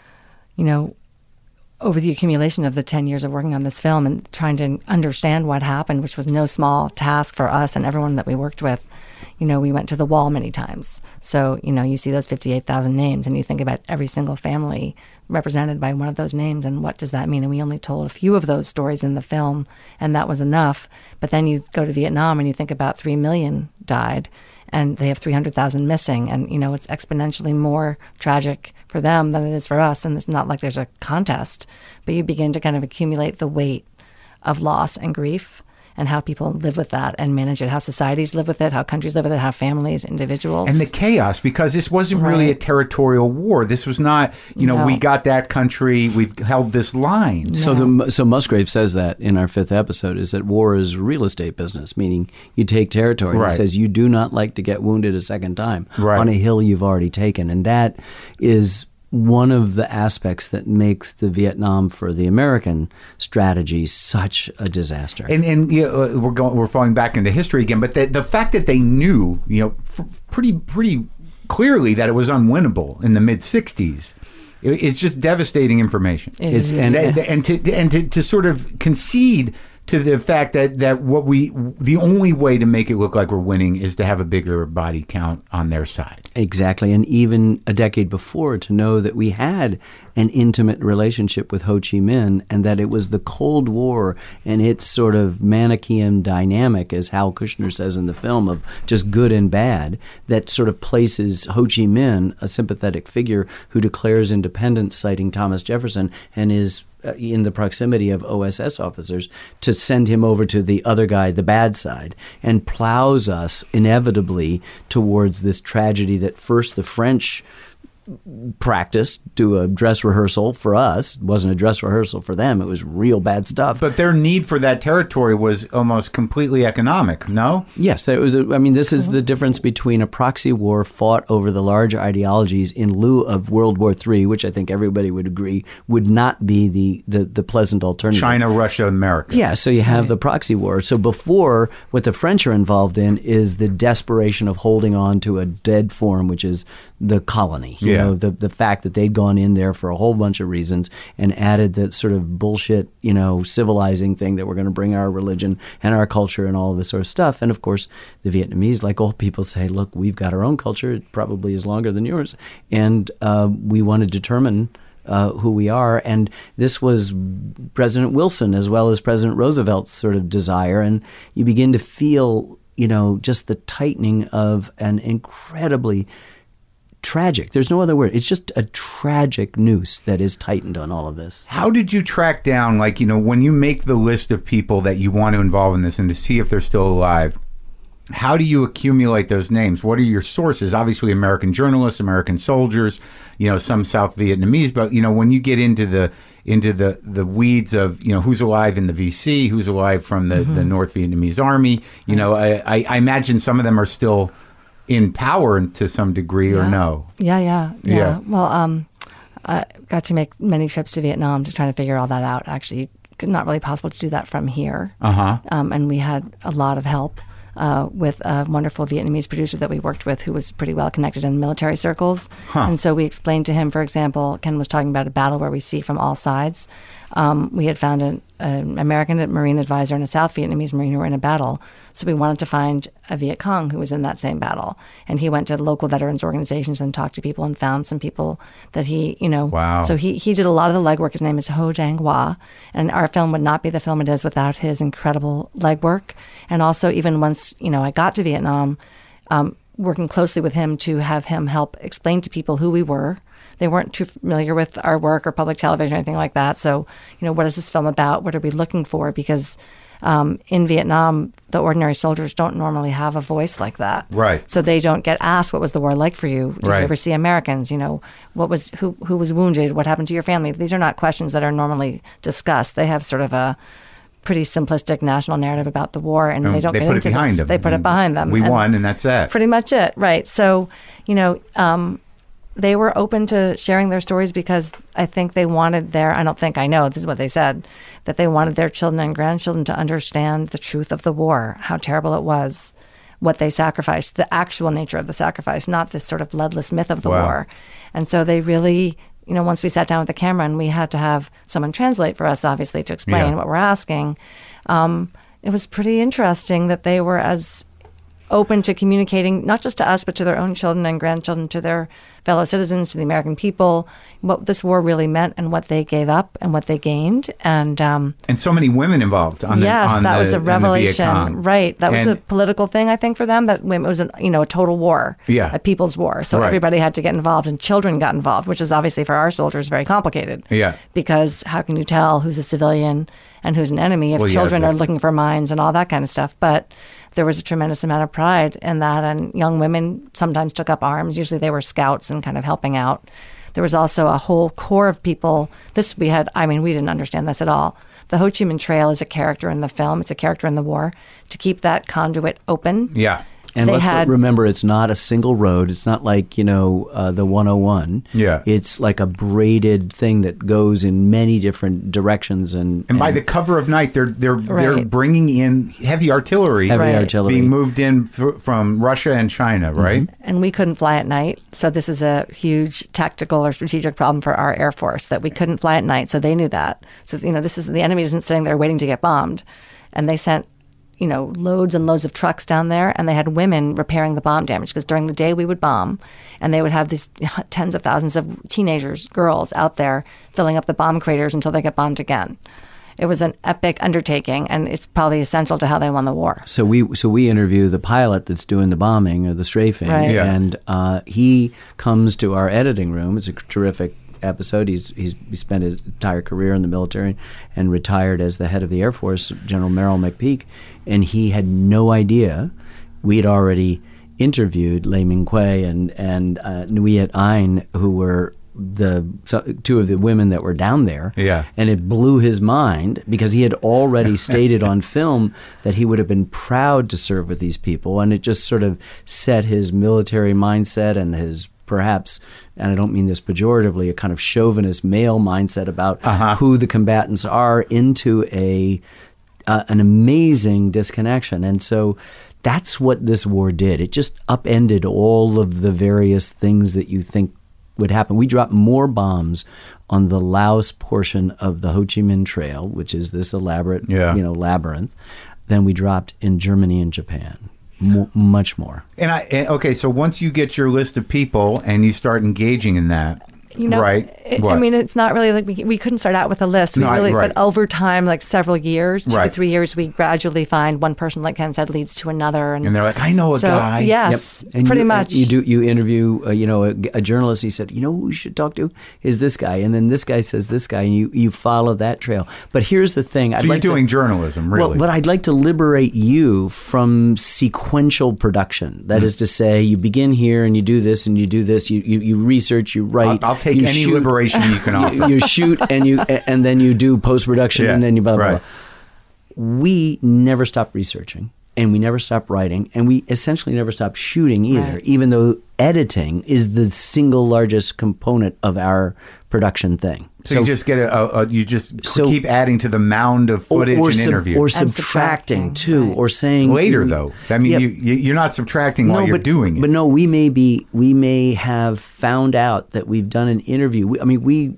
you know, over the accumulation of the ten years of working on this film and trying to understand what happened, which was no small task for us and everyone that we worked with, you know, we went to the wall many times. So, you know, you see those fifty-eight thousand names and you think about every single family represented by one of those names, and what does that mean? And we only told a few of those stories in the film, and that was enough. But then you go to Vietnam and you think about three million died, and they have three hundred thousand missing. And, you know, it's exponentially more tragic for them than it is for us. And it's not like there's a contest, but you begin to kind of accumulate the weight of loss and grief, and how people live with that and manage it, how societies live with it, how countries live with it, how families, individuals. And the chaos, because this wasn't really Right. a territorial war. This was not, you know, No. we got that country, we've held this line. So the so Musgrave says that in our fifth episode, is that war is real estate business, meaning you take territory. Right. He says you do not like to get wounded a second time Right. on a hill you've already taken, and that is one of the aspects that makes the Vietnam for the American strategy such a disaster. And and you know, uh, we're going we're falling back into history again, but the the fact that they knew, you know, f- pretty pretty clearly that it was unwinnable in the mid sixties. It's just devastating information. It It's is. and, and, and to and to, to sort of concede to the fact that, that what we the only way to make it look like we're winning is to have a bigger body count on their side. Exactly. And even a decade before, to know that we had an intimate relationship with Ho Chi Minh, and that it was the Cold War and its sort of Manichaean dynamic, as Hal Kushner says in the film, of just good and bad, that sort of places Ho Chi Minh, a sympathetic figure who declares independence, citing Thomas Jefferson, and is uh, in the proximity of O S S officers, to send him over to the other guy, the bad side, and plows us inevitably towards this tragedy that first the French practiced, do a dress rehearsal for us. It wasn't a dress rehearsal for them. It was real bad stuff. But their need for that territory was almost completely economic, no? Yes, there was. A, I mean, this is the difference between a proxy war fought over the large ideologies in lieu of World War Three, which I think everybody would agree would not be the, the, the pleasant alternative. China, Russia, America. Yeah, so you have the proxy war. So before, what the French are involved in is the desperation of holding on to a dead form, which is the colony. You Yeah. know, the the fact that they'd gone in there for a whole bunch of reasons and added the sort of bullshit, you know, civilizing thing that we're going to bring our religion and our culture and all of this sort of stuff. And of course, the Vietnamese, like old people, say, look, we've got our own culture. It probably is longer than yours. And uh, we want to determine uh, who we are. And this was President Wilson as well as President Roosevelt's sort of desire. And you begin to feel, you know, just the tightening of an incredibly tragic. There's no other word. It's just a tragic noose that is tightened on all of this. How did you track down, like, you know, when you make the list of people that you want to involve in this and to see if they're still alive, how do you accumulate those names? What are your sources? Obviously, American journalists, American soldiers, you know, some South Vietnamese, but, you know, when you get into the into the, the weeds of, you know, who's alive in the V C, who's alive from the, mm-hmm. the North Vietnamese Army, you know, I, I, I imagine some of them are still in power to some degree, yeah. or no? Yeah, yeah, yeah, Yeah. Well, um, I got to make many trips to Vietnam to try to figure all that out. Actually, not really possible to do that from here. Uh-huh. Um, and we had a lot of help uh, with a wonderful Vietnamese producer that we worked with who was pretty well connected in military circles. Huh. And so we explained to him, for example, Ken was talking about a battle where we see from all sides. Um, we had found an, an American Marine advisor and a South Vietnamese Marine who were in a battle. So we wanted to find a Viet Cong who was in that same battle. And he went to local veterans organizations and talked to people and found some people that he, you know. Wow. So he, he did a lot of the legwork. His name is Ho Dang Hua. And our film would not be the film it is without his incredible legwork. And also, even once, you know, I got to Vietnam, um, working closely with him to have him help explain to people who we were. They weren't too familiar with our work or public television or anything like that. So, you know, what is this film about? What are we looking for? Because um, in Vietnam, the ordinary soldiers don't normally have a voice like that. Right. So they don't get asked, what was the war like for you? Did Right. you ever see Americans? You know, what was who who was wounded? What happened to your family? These are not questions that are normally discussed. They have sort of a pretty simplistic national narrative about the war, and, And they don't they get put into it behind this. them. They put it behind them. We and won, and that's that. Pretty much it, right? So, you know, um, they were open to sharing their stories because I think they wanted their, I don't think, I know, this is what they said, that they wanted their children and grandchildren to understand the truth of the war, how terrible it was, what they sacrificed, the actual nature of the sacrifice, not this sort of bloodless myth of the Wow. war. And so they really, you know, once we sat down with the camera and we had to have someone translate for us, obviously, to explain Yeah. what we're asking, um, it was pretty interesting that they were as open to communicating, not just to us, but to their own children and grandchildren, to their fellow citizens, to the American people, what this war really meant and what they gave up and what they gained. And um, And so many women involved on the yes, on that the, was a on the Viet revelation, Cong. right? That was And- a political thing, I think, for them. That it was a you know a total war, Yeah. a people's war. So Right. everybody had to get involved, and children got involved, which is obviously for our soldiers very complicated. Yeah. Because how can you tell who's a civilian and who's an enemy if Well, yeah, children but- are looking for mines and all that kind of stuff? But there was a tremendous amount of pride in that, and young women sometimes took up arms. Usually they were scouts and kind of helping out. There was also a whole core of people. This we had, I mean, we didn't understand this at all. The Ho Chi Minh Trail is a character in the film. It's a character in the war. To keep that conduit open. Yeah. And They let's had- remember, it's not a single road. It's not like, you know, uh, the one oh one. Yeah. It's like a braided thing that goes in many different directions. And, And by the cover of night, they're they're they're Right. bringing in heavy artillery, heavy Right. artillery. being moved in th- from Russia and China, right? And we couldn't fly at night. So this is a huge tactical or strategic problem for our Air Force, that we couldn't fly at night. So they knew that. So, you know, this is the enemy isn't sitting there waiting to get bombed. And they sent, you know, loads and loads of trucks down there, and they had women repairing the bomb damage, because during the day we would bomb, and they would have these tens of thousands of teenagers, girls out there filling up the bomb craters until they get bombed again. It was an epic undertaking, and it's probably essential to how they won the war. So we so we interview the pilot that's doing the bombing or the strafing, Right. Yeah. and uh, he comes to our editing room. It's a terrific episode. He's he's he spent his entire career in the military and retired as the head of the Air Force, General Merrill McPeak, and he had no idea we had already interviewed Lê Minh Quế and and uh, Nguyen Anh, who were the so, two of the women that were down there. Yeah. And it blew his mind, because he had already stated on film that he would have been proud to serve with these people, and it just sort of set his military mindset and his, perhaps, and I don't mean this pejoratively, a kind of chauvinist male mindset about Uh-huh. who the combatants are into a uh, an amazing disconnection. And so That's what this war did. It just upended all of the various things that you think would happen. We dropped more bombs on the Laos portion of the Ho Chi Minh Trail, which is this elaborate, Yeah. you know, labyrinth, than we dropped in Germany and Japan. Mo- much more. And I and, okay, so once you get your list of people and you start engaging in that, You know, right? it- What? I mean, it's not really like we, we couldn't start out with a list. We No, I- really, right. but over time, like several years, two Right. to three years, we gradually find one person, like Ken said, leads to another, and, And they're like, I know a so, guy. Yes, And pretty you, much. You do. You interview, uh, you know, a, a journalist. He said, you know, who we should talk to is this guy, and then this guy says this guy, and you you follow that trail. But here's the thing: I'd So you're like doing to, journalism, really? Well, but I'd like to liberate you from sequential production. That Mm. is to say, you begin here and you do this and you do this. You you, you research, you write. I'll, I'll take you any shoot, liberation you can offer. You, you shoot and you and then you do post production Yeah, and then you blah blah right. blah. We never stopped researching and we never stopped writing and we essentially never stopped shooting either, Right. even though editing is the single largest component of our production thing. So, you just get a, a, a you just So- keep adding to the mound of or, footage or and sub- interviews. or And subtracting subtracting, too, right. or saying Later, though, I mean, Yeah. you, you you're not subtracting while you're but, doing it. But no, we may be, we may have found out that we've done an interview. We, I mean, we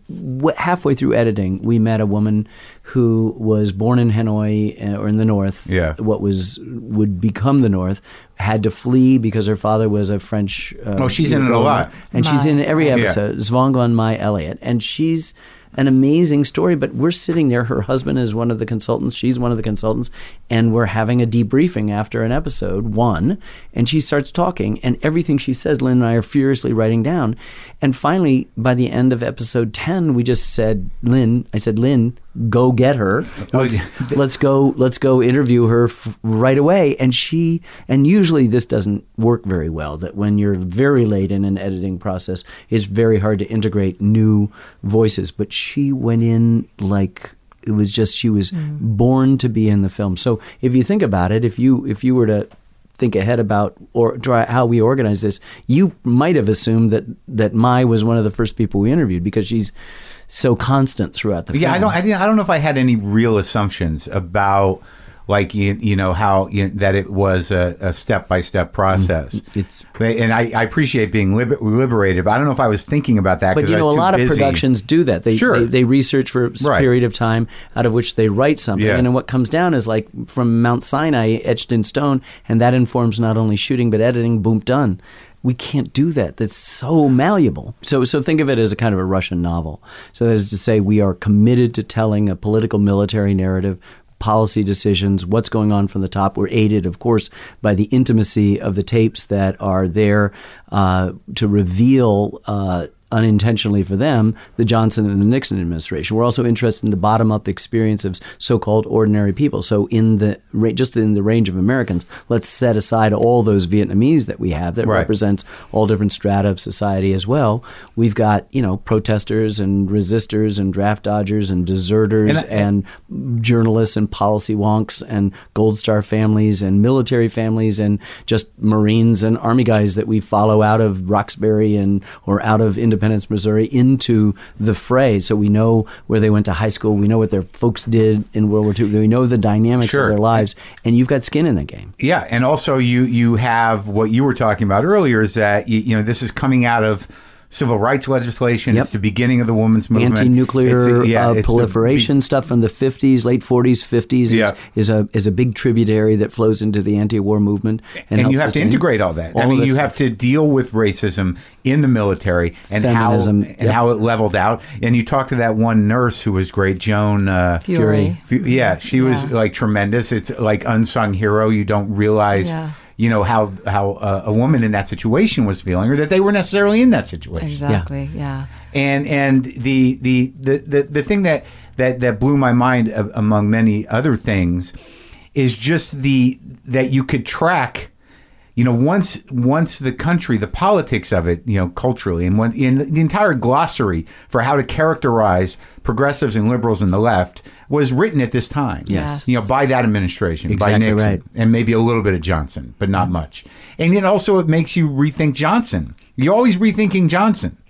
w- halfway through editing, we met a woman who was born in Hanoi uh, or in the North. Yeah. What was would become the North, had to flee because her father was a French. Uh, Oh, she's in it a lot. and she's Mai. in every Yeah. episode. Zvongon Mai Elliott, and she's an amazing story. But we're sitting there. Her husband is one of the consultants. She's one of the consultants, and we're having a debriefing after an episode one. And she starts talking, and everything she says, Lynn and I are furiously writing down. And finally, by the end of episode ten, we just said, Lynn, I said, Lynn, go get her. Let's, let's go. Let's go interview her f- right away. And she, and usually this doesn't work very well. That when you're very late in an editing process, it's very hard to integrate new voices. But she went in like it was just she was born to be in the film. So if you think about it, if you if you were to think ahead about or try how we organize this, you might have assumed that that Mai was one of the first people we interviewed because she's so constant throughout the yeah, film. I don't I, didn't, I don't know if I had any real assumptions about like you, you know how you, that it was a, a step-by-step process. It's And I, I appreciate being liber- liberated, but I don't know if I was thinking about that. But 'cause you I know, was a too lot busy. of productions do that. They, Sure. they they research for a Right. period of time, out of which they write something, Yeah. and then what comes down is like from Mount Sinai etched in stone, and that informs not only shooting but editing. Boom, done. We can't do that. That's so malleable. So so think of it as a kind of a Russian novel. So that is to say, we are committed to telling a political military narrative. Policy decisions, what's going on from the top. We're aided, of course, by the intimacy of the tapes that are there uh, to reveal uh, unintentionally for them, the Johnson and the Nixon administration. We're also interested in the bottom-up experience of so-called ordinary people. So in the ra- just in the range of Americans, let's set aside all those Vietnamese that we have that Right. represents all different strata of society as well. We've got, you know, protesters and resistors and draft dodgers and deserters And and, I- journalists and policy wonks and Gold Star families and military families and just Marines and Army guys that we follow out of Roxbury and or out of Independence, Missouri into the fray. So we know where they went to high school. We know what their folks did in World War Two. We know the dynamics Sure. of their lives. And you've got skin in the game. Yeah, and also you you have what you were talking about earlier is that you, you know this is coming out of civil rights legislation. Yep. It's the beginning of the women's movement. Anti-nuclear It's a- yeah, uh, it's the proliferation stuff from the fifties, late forties, fifties Yeah. is, is a is a big tributary that flows into the anti-war movement. And, and you helps have to sustain- integrate all that. all I of mean, that you stuff. have to deal with racism in the military and Feminism, how and yep. how it leveled out. And you talked to that one nurse who was great, Joan uh, Fury. Fu- Yeah, she was Yeah. like tremendous. It's like unsung hero. You don't realize, Yeah. you know, how how uh, a woman in that situation was feeling, or that they were necessarily in that situation. Exactly. Yeah. And and the the the the, the thing that, that that blew my mind uh, among many other things is just the that you could track. You know, once once the country, the politics of it, you know, culturally, and when in the entire glossary for how to characterize progressives and liberals in the left was written at this time. Yes. You know, by that administration, Exactly by Nixon, right. and maybe a little bit of Johnson, but not much. And then also it makes you rethink Johnson. You're always rethinking Johnson.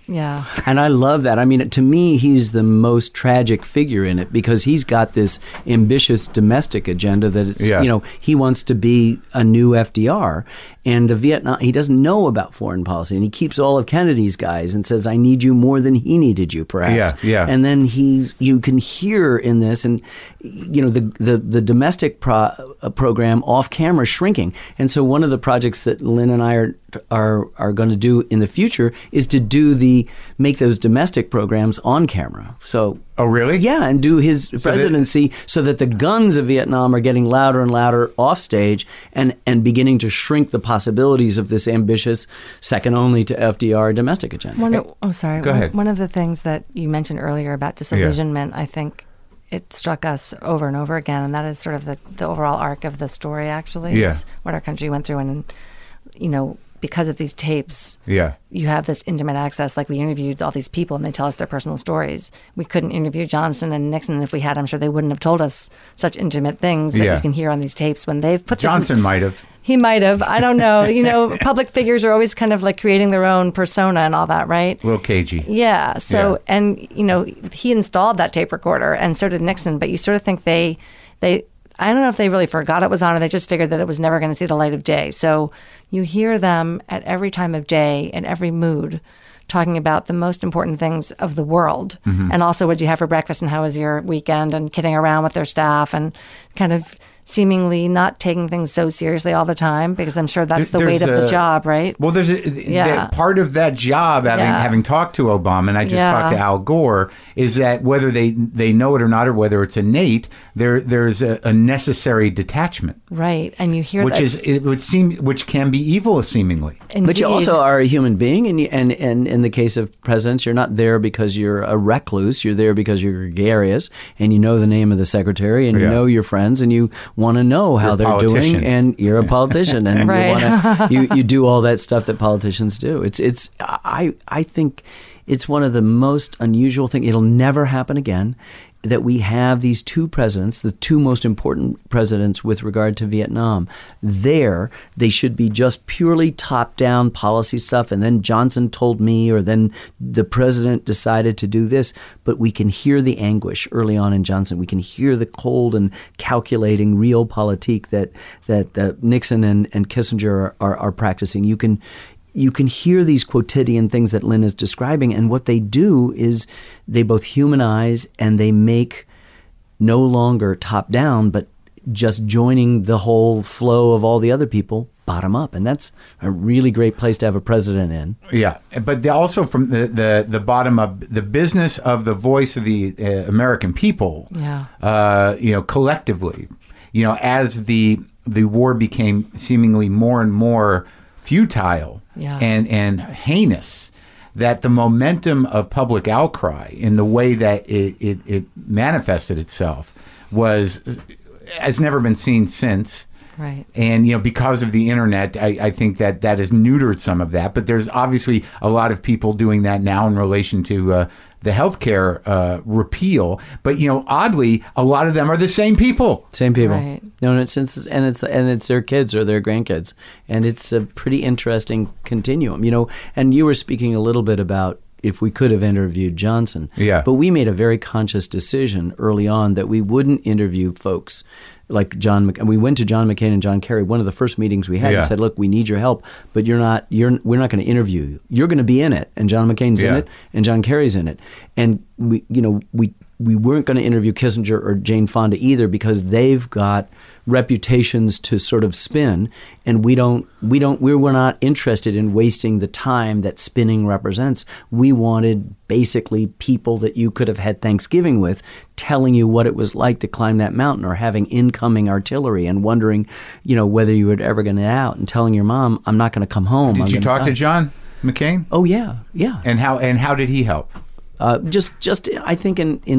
Yeah. And I love that. I mean, to me, he's the most tragic figure in it because he's got this ambitious domestic agenda that it's, Yeah. you know, he wants to be a new F D R. And the Vietnam, he doesn't know about foreign policy, and he keeps all of Kennedy's guys and says, "I need you more than he needed you, perhaps." Yeah, yeah. And then he, you can hear in this, and you know, the the the domestic pro, uh, program off camera shrinking. And so, one of the projects that Lynn and I are are are going to do in the future is to do the make those domestic programs on camera. So. Oh, really? Yeah, and do his that- presidency so that the guns of Vietnam are getting louder and louder off stage and, and beginning to shrink the possibilities of this ambitious, second only to F D R domestic agenda. One of, oh, sorry. Go one, ahead. One of the things that you mentioned earlier about disillusionment, I think it struck us over and over again, and that is sort of the, the overall arc of the story, actually, Yeah. is what our country went through. And, you know, because of these tapes, Yeah. you have this intimate access. Like, we interviewed all these people and they tell us their personal stories. We couldn't interview Johnson and Nixon. If we had, I'm sure they wouldn't have told us such intimate things that Yeah. you can hear on these tapes when they've put them- Johnson might have. He might have. I don't know. You know, public figures are always kind of like creating their own persona and all that, right? A little cagey. Yeah. So, Yeah. and you know, he installed that tape recorder, and so did Nixon. But you sort of think they, they, I don't know if they really forgot it was on, or they just figured that it was never going to see the light of day. So you hear them at every time of day, in every mood, talking about the most important things of the world, Mm-hmm. and also what did you have for breakfast and how was your weekend, and kidding around with their staff, and kind of seemingly not taking things so seriously all the time, because I'm sure that's There- the weight there's of the a- job, right? Well, there's a, Yeah. that part of that job, having, Yeah. having talked to Obama, and I just Yeah. talked to Al Gore, is that whether they, they know it or not, or whether it's innate, there there's a, a necessary detachment, Right. And you hear which that is it would seem which can be evil, seemingly. But you Indeed. also are a human being, and, you, and and in the case of presidents, you're not there because you're a recluse. You're there because you're gregarious, and you know the name of the secretary, and you Yeah. know your friends, and you want to know how You're a they're politician. doing, and you're a politician, and Right. you, wanna, you you do all that stuff that politicians do. It's it's I I think it's one of the most unusual things. It'll never happen again. That we have these two presidents, the two most important presidents with regard to Vietnam, there. They should be just purely top-down policy stuff, and then Johnson told me, or then the president decided to do this. But we can hear the anguish early on in Johnson. We can hear the cold and calculating realpolitik that that, that Nixon and, and Kissinger are, are, are practicing. You can you can hear these quotidian things that Lynn is describing, and what they do is they both humanize and they make no longer top down, but just joining the whole flow of all the other people bottom up. And that's a really great place to have a president in. Yeah, but they also from the, the, the bottom up, the business of the voice of the uh, American people, Yeah. uh, you know, collectively, you know, as the the war became seemingly more and more futile Yeah. and, and heinous, that the momentum of public outcry in the way that it, it, it manifested itself was has never been seen since. Right. And, you know, because of the internet, I, I think that that has neutered some of that. But there's obviously a lot of people doing that now in relation to uh, the healthcare uh, repeal. But, you know, oddly, a lot of them are the same people. Same people. Right. No, and it's, it's and it's and it's their kids or their grandkids, and it's a pretty interesting continuum, you know. And you were speaking a little bit about if we could have interviewed Johnson, Yeah. But we made a very conscious decision early on that we wouldn't interview folks like John. Mc- and we went to John McCain and John Kerry. One of the first meetings we had, Yeah. and said, "Look, we need your help, but you're not. You're we're not going to interview you. You're going to be in it, and John McCain's in Yeah. it, and John Kerry's in it, and we, you know, we." We weren't going to interview Kissinger or Jane Fonda either because they've got reputations to sort of spin, and we don't, we don't, we were not interested in wasting the time that spinning represents. We wanted basically people that you could have had Thanksgiving with, telling you what it was like to climb that mountain, or having incoming artillery and wondering, you know, whether you were ever going to get out, and telling your mom, "I'm not going to come home." Did I'm you gonna talk to die." John McCain? Oh yeah, yeah. And how and how did he help? Uh, just, just I think in, in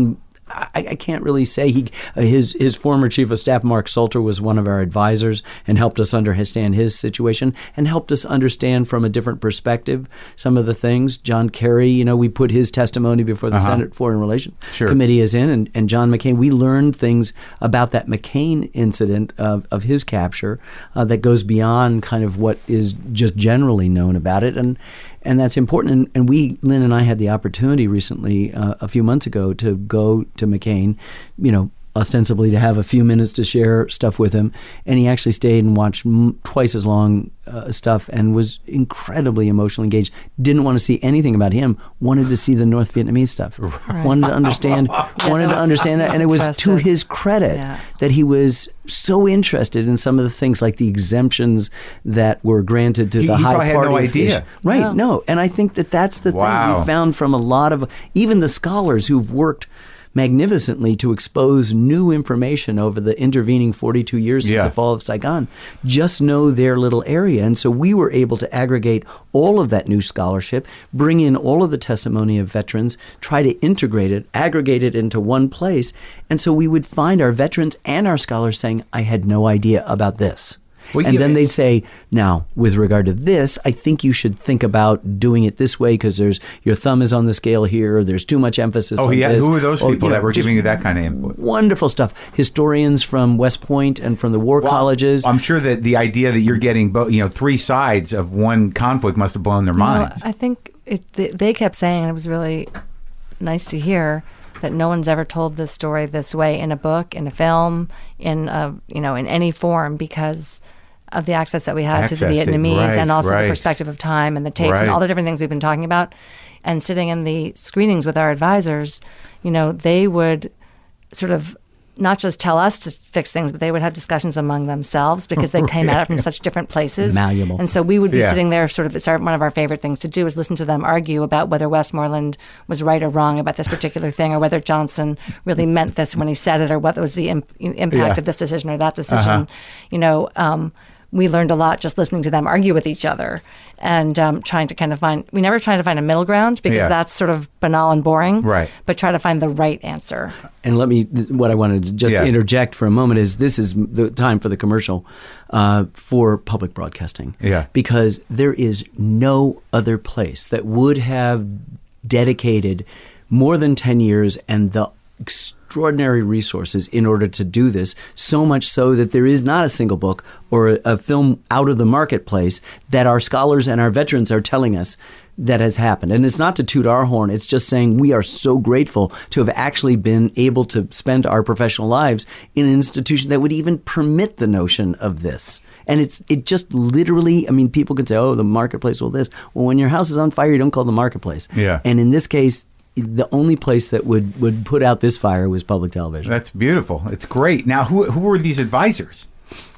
I, I can't really say. He uh, his his former chief of staff, Mark Salter, was one of our advisors and helped us understand his situation and helped us understand from a different perspective some of the things. John Kerry, you know, we put his testimony before the uh-huh. Senate Foreign Relations sure. Committee is in, and, and John McCain. We learned things about that McCain incident of, of his capture uh, that goes beyond kind of what is just generally known about it, and and that's important. And, and we, Lynn and I, had the opportunity recently, uh, a few months ago, to go to McCain, you know, ostensibly to have a few minutes to share stuff with him. And he actually stayed and watched m- twice as long uh, stuff and was incredibly emotionally engaged. Didn't want to see anything about him. Wanted to see the North Vietnamese stuff. Right. Wanted to understand. yeah, wanted to understand that. And it was interested. To his credit yeah. that he was so interested in some of the things like the exemptions that were granted to he, the he high party had no officials. idea. Right. No. no. And I think that that's the wow. thing we found from a lot of even the scholars who've worked magnificently to expose new information over the intervening forty-two years since yeah. the fall of Saigon, just know their little area. And so we were able to aggregate all of that new scholarship, bring in all of the testimony of veterans, try to integrate it, aggregate it into one place. And so we would find our veterans and our scholars saying, I had no idea about this. Well, and then they'd say, now, with regard to this, I think you should think about doing it this way because there's your thumb is on the scale here. There's too much emphasis oh, on yeah. this. Who are those people oh, you know, that were giving you that kind of input? Wonderful stuff. Historians from West Point and from the war well, colleges. I'm sure that the idea that you're getting bo- you know, three sides of one conflict must have blown their minds. No, I think it, they kept saying, and it was really nice to hear, that no one's ever told this story this way in a book, in a film, in a, you know, in any form, because of the access that we had access to the Vietnamese right, and also right. the perspective of time and the tapes right. and all the different things we've been talking about. And sitting in the screenings with our advisors, you know, they would sort of not just tell us to fix things, but they would have discussions among themselves because they came at it from such different places. Malleable. And so we would be yeah. sitting there sort of, it's our, one of our favorite things to do is listen to them argue about whether Westmoreland was right or wrong about this particular thing, or whether Johnson really meant this when he said it, or what was the imp- impact yeah. of this decision or that decision. Uh-huh. You know, um, we learned a lot just listening to them argue with each other and um, trying to kind of find, we never try to find a middle ground because yeah. that's sort of banal and boring, right. but try to find the right answer. And let me, what I wanted to just yeah. interject for a moment is this is the time for the commercial uh, for public broadcasting. Yeah. Because there is no other place that would have dedicated more than ten years and the extraordinary resources in order to do this, so much so that there is not a single book or a, a film out of the marketplace that our scholars and our veterans are telling us that has happened. And it's not to toot our horn, it's just saying we are so grateful to have actually been able to spend our professional lives in an institution that would even permit the notion of this. And it's it just literally, I mean, people could say, oh, the marketplace will this. Well, when your house is on fire, you don't call the marketplace. Yeah. And in this case, the only place that would, would put out this fire was public television. That's beautiful. It's great. Now, who who were these advisors?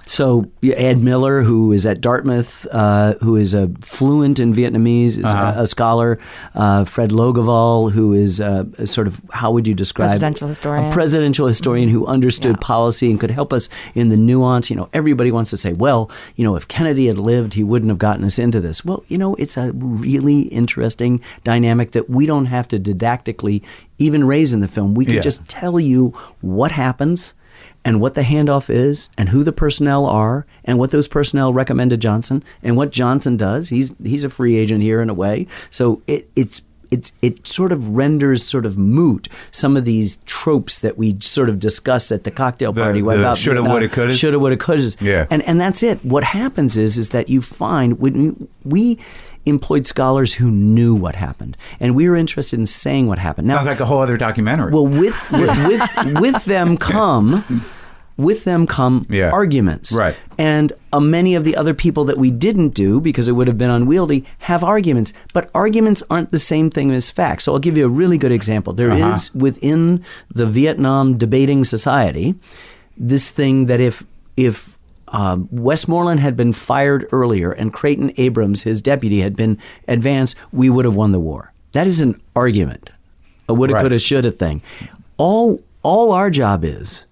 So Ed Miller, who is at Dartmouth, uh, who is a fluent in Vietnamese, is uh-huh. a, a scholar. Uh, Fred Logeval, who is a, a sort of, how would you describe? Presidential historian. A presidential historian who understood yeah. policy and could help us in the nuance. You know, everybody wants to say, well, you know, if Kennedy had lived, he wouldn't have gotten us into this. Well, you know, it's a really interesting dynamic that we don't have to didactically even raise in the film. We can yeah. just tell you what happens and what the handoff is, and who the personnel are, and what those personnel recommend to Johnson, and what Johnson does. He's he's a free agent here in a way, so it it's it's it sort of renders sort of moot some of these tropes that we sort of discuss at the cocktail The- party. the What about shoulda, Vietnam? woulda, couldas? Shoulda, woulda, couldas. Yeah. and and that's it. What happens is is that you find when we employed scholars who knew what happened, and we were interested in saying what happened. Now, Sounds like a whole other documentary. well, with with with, with them come, with them come Yeah. arguments, Right. And uh, many of the other people that we didn't do because it would have been unwieldy have arguments, but arguments aren't the same thing as facts. So I'll give you a really good example. There is Uh-huh. within the Vietnam Debating Society this thing that if if Um, Westmoreland had been fired earlier and Creighton Abrams, his deputy, had been advanced, we would have won the war. That is an argument, a woulda, Right. coulda, shoulda thing. All all our job is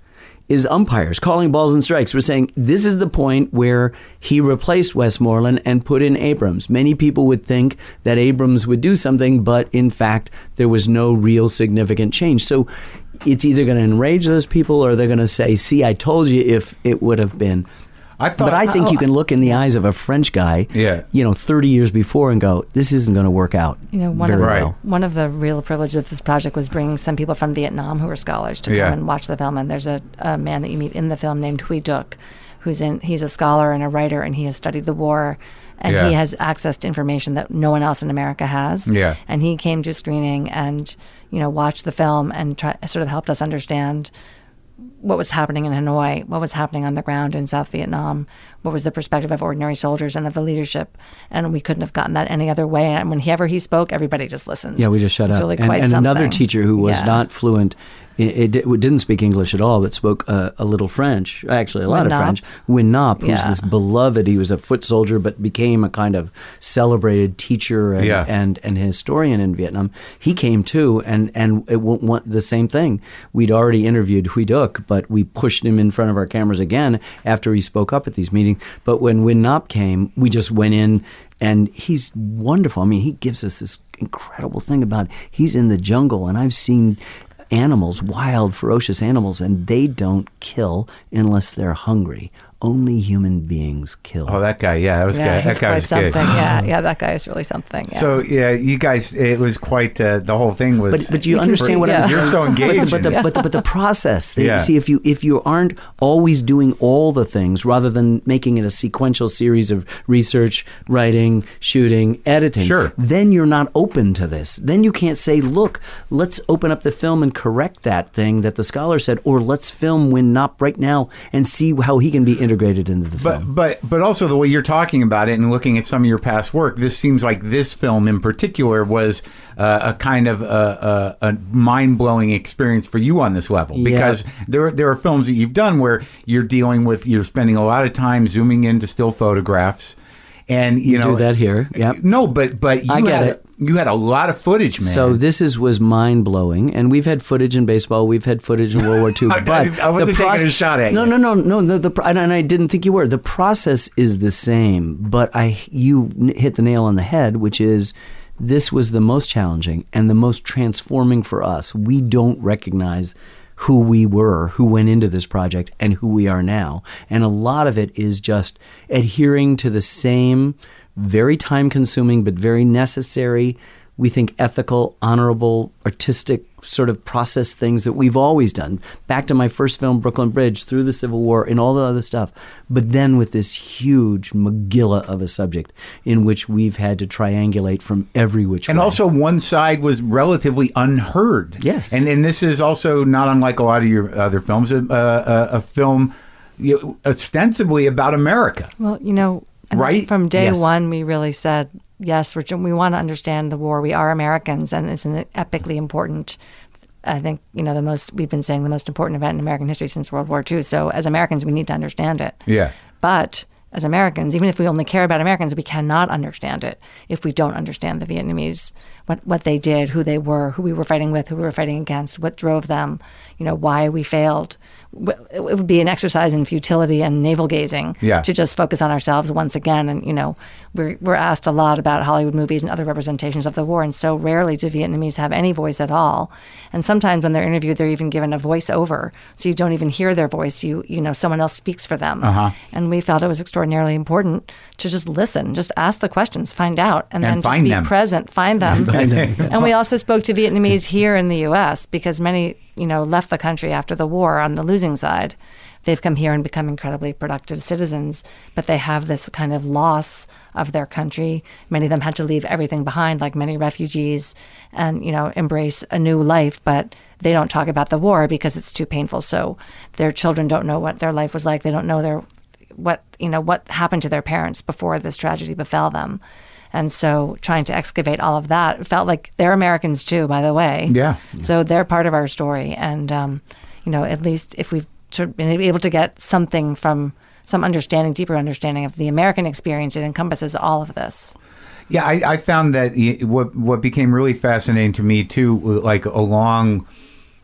is umpires calling balls and strikes. We're saying this is the point where he replaced Westmoreland and put in Abrams. Many people would think that Abrams would do something, but in fact, there was no real significant change. So it's either going to enrage those people or they're going to say, see, I told you if it would have been. I thought, but I think oh, you can look in the eyes of a French guy, yeah. you know, thirty years before and go, this isn't going to work out. You know, one very of, well. one of the real privileges of this project was bringing some people from Vietnam who were scholars to Yeah. come and watch the film. And there's a, a man that you meet in the film named Huy Duc, who's in. He's a scholar and a writer, and he has studied the war, and Yeah. he has access to information that no one else in America has. Yeah. And he came to screening and, you know, watched the film and try, sort of helped us understand what was happening in Hanoi, what was happening on the ground in South Vietnam, what was the perspective of ordinary soldiers and of the leadership. And we couldn't have gotten that any other way. And whenever he spoke, everybody just listened. Yeah, we just shut it's up. Really and quite and another something. teacher who was Yeah. not fluent, it, it didn't speak English at all, but spoke uh, a little French, actually a lot Win of Nop. French. Win Nop, who's Yeah. this beloved, he was a foot soldier, but became a kind of celebrated teacher and, Yeah. and, and historian in Vietnam. He came too, and, and it won't want the same thing. We'd already interviewed Huy Duc, but we pushed him in front of our cameras again after he spoke up at these meetings. But when Win Nop came, we just went in, and he's wonderful. I mean, he gives us this incredible thing about he's in the jungle, and I've seen animals, wild, ferocious animals, and they don't kill unless they're hungry. Only human beings kill. Oh, that guy. Yeah, that was Yeah, good. That he's guy quite was something. good. Yeah, yeah, that guy is really something. Yeah. So yeah, you guys, it was quite. Uh, the whole thing was. But, but you You can understand see- what I'm yeah. saying? You're so engaged But the, but, in the, it. but, the, but the process. They, Yeah. See, if you if you aren't always doing all the things rather than making it a sequential series of research, writing, shooting, editing, Sure. then you're not open to this. Then you can't say, look, let's open up the film and correct that thing that the scholar said, or let's film Win Nop right now and see how he can be integrated into the But film. but but also the way you're talking about it and looking at some of your past work, this seems like this film in particular was uh, a kind of a, a, a mind blowing experience for you on this level, because Yeah. there there are films that you've done where you're dealing with you're spending a lot of time zooming into still photographs, and you, You know do that here, yep. No, but but you I get had it. you had a lot of footage, man. So this is was mind blowing, and we've had footage in baseball, we've had footage in World War Two. I- But I wasn't the taking proce- a shot at no, you. No, no, no, no. The, the and I didn't think you were. The process is the same, but I you hit the nail on the head, which is this was the most challenging and the most transforming for us. We don't recognize who we were, who went into this project, and who we are now, and a lot of it is just adhering to the same very time-consuming but very necessary, we think, ethical, honorable, artistic sort of process things that we've always done. Back to my first film, Brooklyn Bridge, through the Civil War and all the other stuff. But then with this huge megillah of a subject in which we've had to triangulate from every which And way. also, one side was relatively unheard. Yes. and and this is also not unlike a lot of your other films, a, a, a film you know, ostensibly about America. Well, you know, and Right? from day Yes. one, we really said, yes, we're, we want to understand the war. We are Americans, and it's an epically important, I think, you know, the most, we've been saying the most important event in American history since World War Two. So as Americans, we need to understand it. Yeah. But as Americans, even if we only care about Americans, we cannot understand it if we don't understand the Vietnamese, what, what they did, who they were, who we were fighting with, who we were fighting against, what drove them, you know, why we failed. It would be an exercise in futility and navel gazing Yeah. to just focus on ourselves once again. And, you know, we're, we're asked a lot about Hollywood movies and other representations of the war, and so rarely do Vietnamese have any voice at all. And sometimes when they're interviewed, they're even given a voiceover, so you don't even hear their voice. You you know, someone else speaks for them. Uh-huh. And we felt it was extraordinarily important to just listen, just ask the questions, find out, and, And then find just be them. present, find them. And we also spoke to Vietnamese here in the U S because many, you know, left the country after the war on the losing side. They've come here and become incredibly productive citizens, but they have this kind of loss of their country. Many of them had to leave everything behind, like many refugees, and, you know, embrace a new life, but they don't talk about the war because it's too painful. So their children don't know what their life was like. They don't know their what, you know, what happened to their parents before this tragedy befell them. And so trying to excavate all of that, it felt like they're Americans too, by the way. Yeah. So they're part of our story. And, um, you know, at least if we've sort of been able to get something from some understanding, deeper understanding of the American experience, it encompasses all of this. Yeah, I, I found that y- what what became really fascinating to me too, like along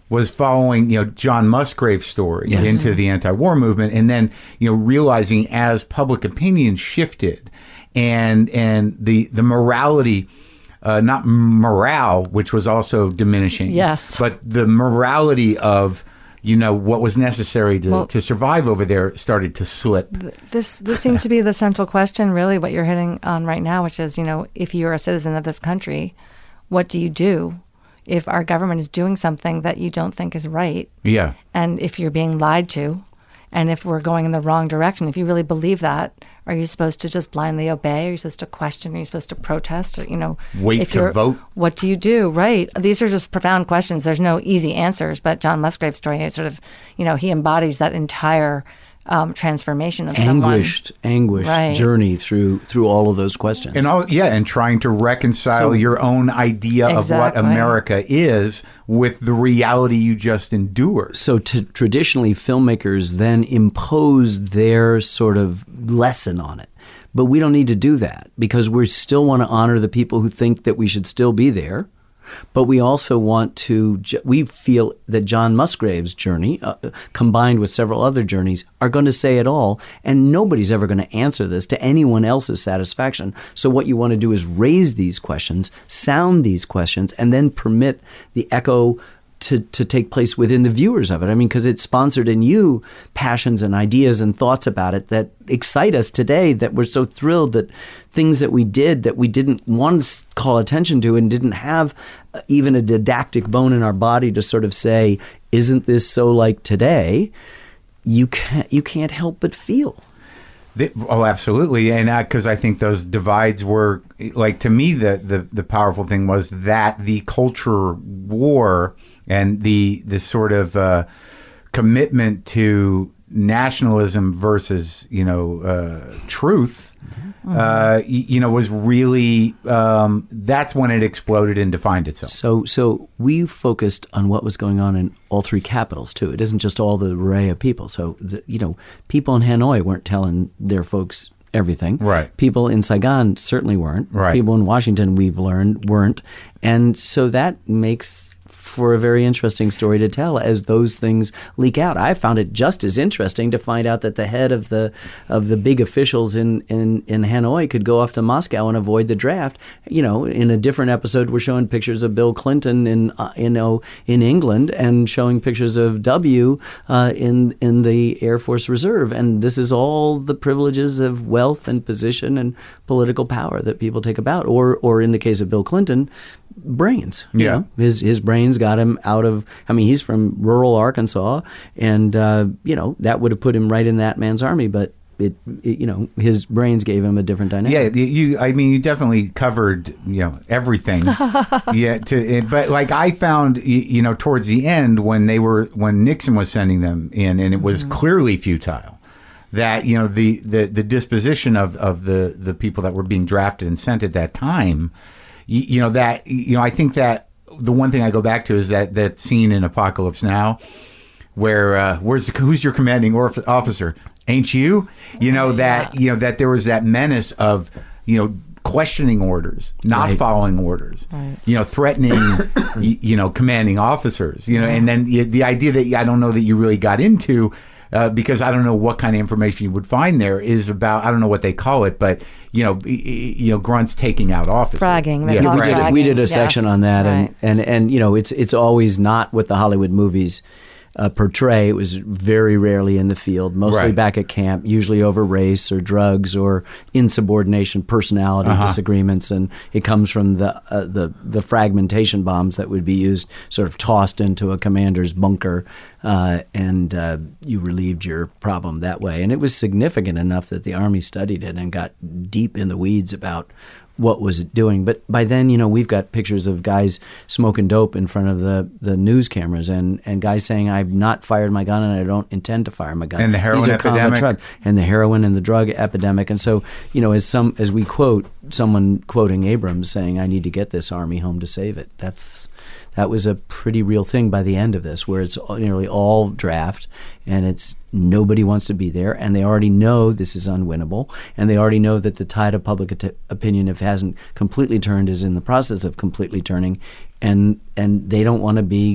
was following, you know, John Musgrave's story Yes. into the anti-war movement, and then, you know, realizing as public opinion shifted, and and the the morality, uh, not morale, which was also diminishing, Yes. but the morality of, you know, what was necessary to, Well- to survive over there started to slip. This this seems to be the central question, really, what you're hitting on right now, which is, you know, if you're a citizen of this country, what do you do if our government is doing something that you don't think is right? Yeah. And if you're being lied to, and if we're going in the wrong direction, if you really believe that, are you supposed to just blindly obey? Are you supposed to question? Are you supposed to protest? Or, you know, Wait if to you're- vote? What do you do? Right. These are just profound questions. There's no easy answers, but John Musgrave's story is sort of, you know, he embodies that entire um, transformation of someone. Anguished, anguished Right. journey through through all of those questions. And all, yeah, and trying to reconcile So- your own idea of what Exactly. America is with the reality you just endured. So t- traditionally, filmmakers then impose their sort of lesson on it. But we don't need to do that because we still want to honor the people who think that we should still be there. But we also want to, ju- we feel that John Musgrave's journey, uh, combined with several other journeys, are going to say it all. And nobody's ever going to answer this to anyone else's satisfaction. So what you want to do is raise these questions, sound these questions, and then permit the echo to, to take place within the viewers of it. I mean, because it's sponsored in you passions and ideas and thoughts about it that excite us today, that we're so thrilled that things that we did that we didn't want to call attention to and didn't have even a didactic bone in our body to sort of say, isn't this so like today? You can't, you can't help but feel. The- oh, absolutely. And because I think those divides were, like, to me, the, the, the powerful thing was that the culture war and the the sort of uh, commitment to nationalism versus, you know, uh, truth, Mm-hmm. uh, y- you know, was really, um, that's when it exploded and defined itself. So, so we focused on what was going on in all three capitals too. It isn't just all the array of people. So, the, you know, people in Hanoi weren't telling their folks everything. Right. People in Saigon certainly weren't. Right. People in Washington, we've learned, weren't. And so that makes for a very interesting story to tell as those things leak out. I found it just as interesting to find out that the head of the of the big officials in, in, in Hanoi could go off to Moscow and avoid the draft. You know, in a different episode, we're showing pictures of Bill Clinton in uh, you know in England and showing pictures of W uh, in in the Air Force Reserve. And this is all the privileges of wealth and position and political power that people take about. Or or in the case of Bill Clinton, brains. You Yeah. know? His his brains got him out of, I mean, he's from rural Arkansas, and, uh, you know, that would have put him right in that man's army, but it, it, you know, his brains gave him a different dynamic. Yeah, you. I mean, you definitely covered, you know, everything. yeah, to but like I found, you, you know, towards the end when they were when Nixon was sending them in, and it was Mm-hmm. clearly futile. That, you know, the, the, the disposition of, of the, the people that were being drafted and sent at that time, you, you know, that, you know, I think that the one thing I go back to is that, that scene in Apocalypse Now where, uh, where's the, who's your commanding orf- officer? Ain't you? You know, that, you know, that there was that menace of, you know, questioning orders, not Right. following orders, Right. you know, threatening, you, you know, commanding officers, you know, and then the, the idea that I don't know that you really got into, uh, because I don't know what kind of information you would find there, is about, I don't know what they call it, but, you know, y- y- you know, grunts taking out officers. Fragging, they Yeah, call we it did, a, fragging. we did a Yes, section on that, right. and, and, and you know, it's it's always not what the Hollywood movies uh, portray. It was very rarely in the field, mostly Right. back at camp, usually over race or drugs or insubordination, personality Uh-huh. disagreements, and it comes from the uh, the the fragmentation bombs that would be used, sort of tossed into a commander's bunker, uh, and uh, you relieved your problem that way. And it was significant enough that the Army studied it and got deep in the weeds about what was it doing. But by then, you know, we've got pictures of guys smoking dope in front of the, the news cameras, and, and guys saying, I've not fired my gun and I don't intend to fire my gun. And the heroin These are common epidemic. drug- and the heroin and the drug epidemic. And so, you know, as some as we quote someone quoting Abrams saying, I need to get this army home to save it. That's that was a pretty real thing by the end of this, where it's nearly all draft, and it's nobody wants to be there, and they already know this is unwinnable, and they already know that the tide of public at- opinion, if it hasn't completely turned, is in the process of completely turning, and and they don't want to be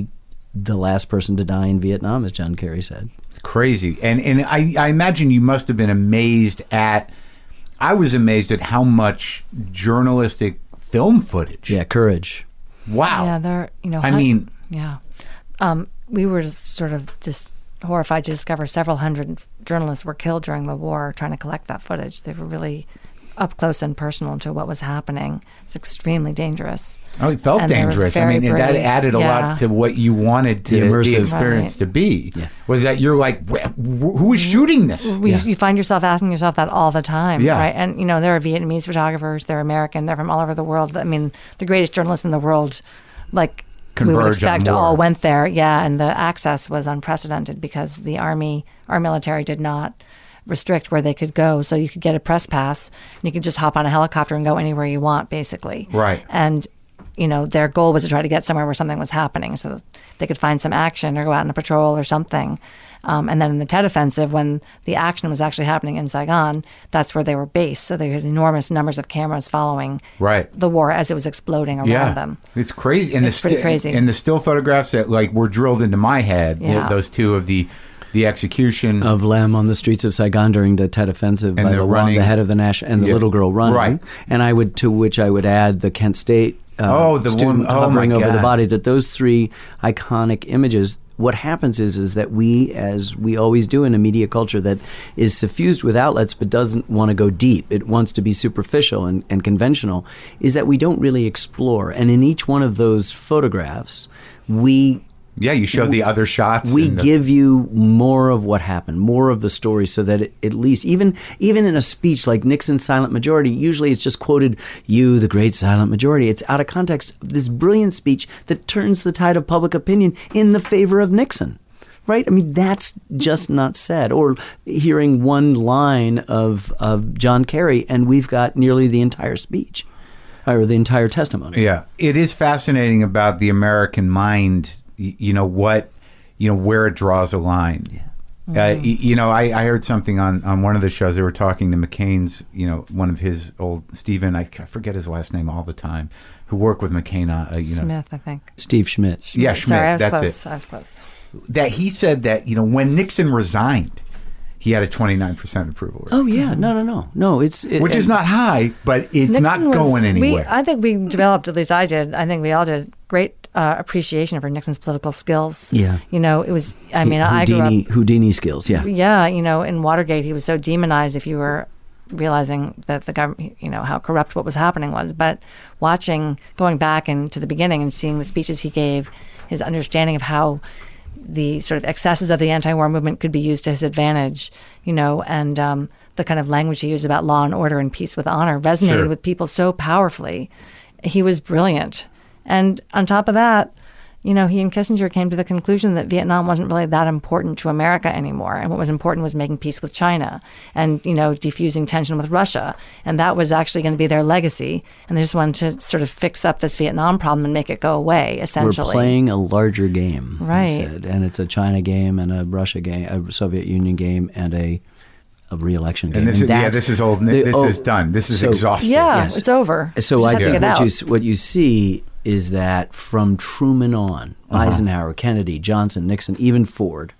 the last person to die in Vietnam, as John Kerry said. It's crazy. And and I, I imagine you must have been amazed at, I was amazed at how much journalistic film footage. Yeah, courage. Wow. Yeah, they're, you know, I hun- mean, yeah. Um, we were just sort of just horrified to discover several hundred journalists were killed during the war trying to collect that footage. They were really up close and personal to what was happening. It's extremely dangerous. oh, it felt And they were dangerous. I very mean, and that brave. added a Yeah. lot to what you wanted to The the, immersive- experience Right. to be. Yeah. Was that you're like, "Wh- wh- who is shooting this? We, You find yourself asking yourself that all the time, Yeah. right? And, you know, there are Vietnamese photographers, they're American, they're from all over the world. I mean, the greatest journalists in the world, like, we Converge would on expect, war. all went there. Yeah, and the access was unprecedented because the Army, our military did not restrict where they could go. So you could get a press pass and you could just hop on a helicopter and go anywhere you want, basically. Right. And, you know, their goal was to try to get somewhere where something was happening so that they could find some action or go out on a patrol or something. Um, and then in the Tet Offensive, when the action was actually happening in Saigon, that's where they were based. So they had enormous numbers of cameras following Right. the war as it was exploding around Yeah, them. it's crazy. And It's the pretty sti- crazy. And the still photographs that like were drilled into my head. th- Yeah. those two of the the execution. Of Lem on the streets of Saigon during the Tet Offensive And by they're the, one, running- the head of the national and the Yeah. little girl running. Right. And I would, to which I would add the Kent State uh, Oh, the student one- oh, hovering my over the God. body. That those three iconic images. What happens is is that we, as we always do in a media culture that is suffused with outlets but doesn't want to go deep, it wants to be superficial and, and conventional, is that we don't really explore. And in each one of those photographs, we yeah, you showed the other shots. we and the- give you more of what happened, more of the story, so that it, at least even even in a speech like Nixon's silent majority, usually it's just quoted, "You, the great silent majority." It's out of context. This brilliant speech that turns the tide of public opinion in the favor of Nixon. Right? I mean, that's just not said. Or hearing one line of of John Kerry, and we've got nearly the entire speech, or the entire testimony. Yeah, it is fascinating about the American mind. y- You know what, you know where it draws a line. Uh, y- you know, I, I heard something on, on one of the shows. They were talking to McCain's, you know, one of his old Stephen. I, I forget his last name all the time. Who worked with McCain? Uh, you know, Smith, I think. Steve Schmidt. Yeah, Schmidt. Sorry, I was that's close. it. I was close. That he said that you know when Nixon resigned, he had a twenty-nine percent approval rate, Oh yeah, no, no, no, no. It's it, which is and- not high, but it's Nixon not was- going we- anywhere. I think we developed, at least I did, I think we all did, great uh, appreciation for Nixon's political skills. Yeah. You know, it was, I mean, I grew up. Houdini, Houdini skills. Yeah. Yeah, you know, in Watergate, he was so demonized if you were realizing that the government, you know, how corrupt what was happening was. But watching, going back into the beginning and seeing the speeches he gave, his understanding of how the sort of excesses of the anti-war movement could be used to his advantage, you know, and um, the kind of language he used about law and order and peace with honor resonated Sure. with people so powerfully. He was brilliant. And on top of that, you know, he and Kissinger came to the conclusion that Vietnam wasn't really that important to America anymore. And what was important was making peace with China and, you know, defusing tension with Russia. And that was actually going to be their legacy. And they just wanted to sort of fix up this Vietnam problem and make it go away, essentially. We're playing a larger game, he Right. said. And it's a China game and a Russia game, a Soviet Union game, and a a re-election game. and this is yeah, that's this is old. the- This oh, is done. This is so- exhausted. Yeah, Yes. it's over. So You just I have to think get what out. you, s- what you see is that from Truman on, Uh-huh. Eisenhower, Kennedy, Johnson, Nixon, even Ford,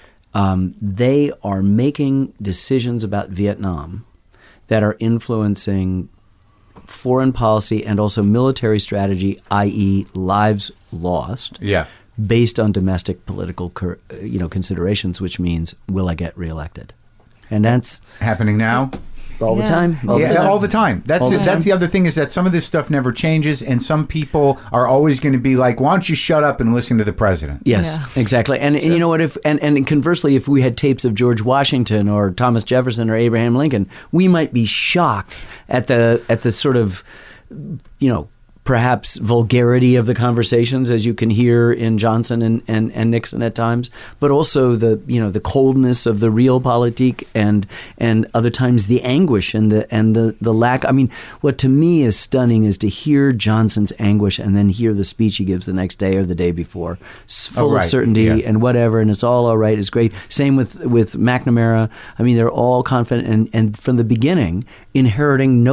um, they are making decisions about Vietnam that are influencing foreign policy and also military strategy, that is lives lost, Yeah. based on domestic political cur- uh, you know, considerations, which means, will I get reelected? And that's Happening now. all the Yeah. time. All yeah, the time. all the time. That's All the it. That's time. the other thing is that some of this stuff never changes, and some people are always going to be like, "Why don't you shut up and listen to the president?" Yes, Yeah. exactly. And, and you know what? If and, and conversely, if we had tapes of George Washington or Thomas Jefferson or Abraham Lincoln, we might be shocked at the at the sort of, you know, perhaps vulgarity of the conversations, as you can hear in Johnson and, and, and Nixon at times, but also the you know the coldness of the realpolitik and and other times the anguish and the and the, the lack. I mean, what to me is stunning is to hear Johnson's anguish and then hear the speech he gives the next day or the day before, s- full Oh, right. of certainty Yeah. and whatever, and it's all all right. It's great. Same with with McNamara. I mean, they're all confident and and from the beginning inheriting notes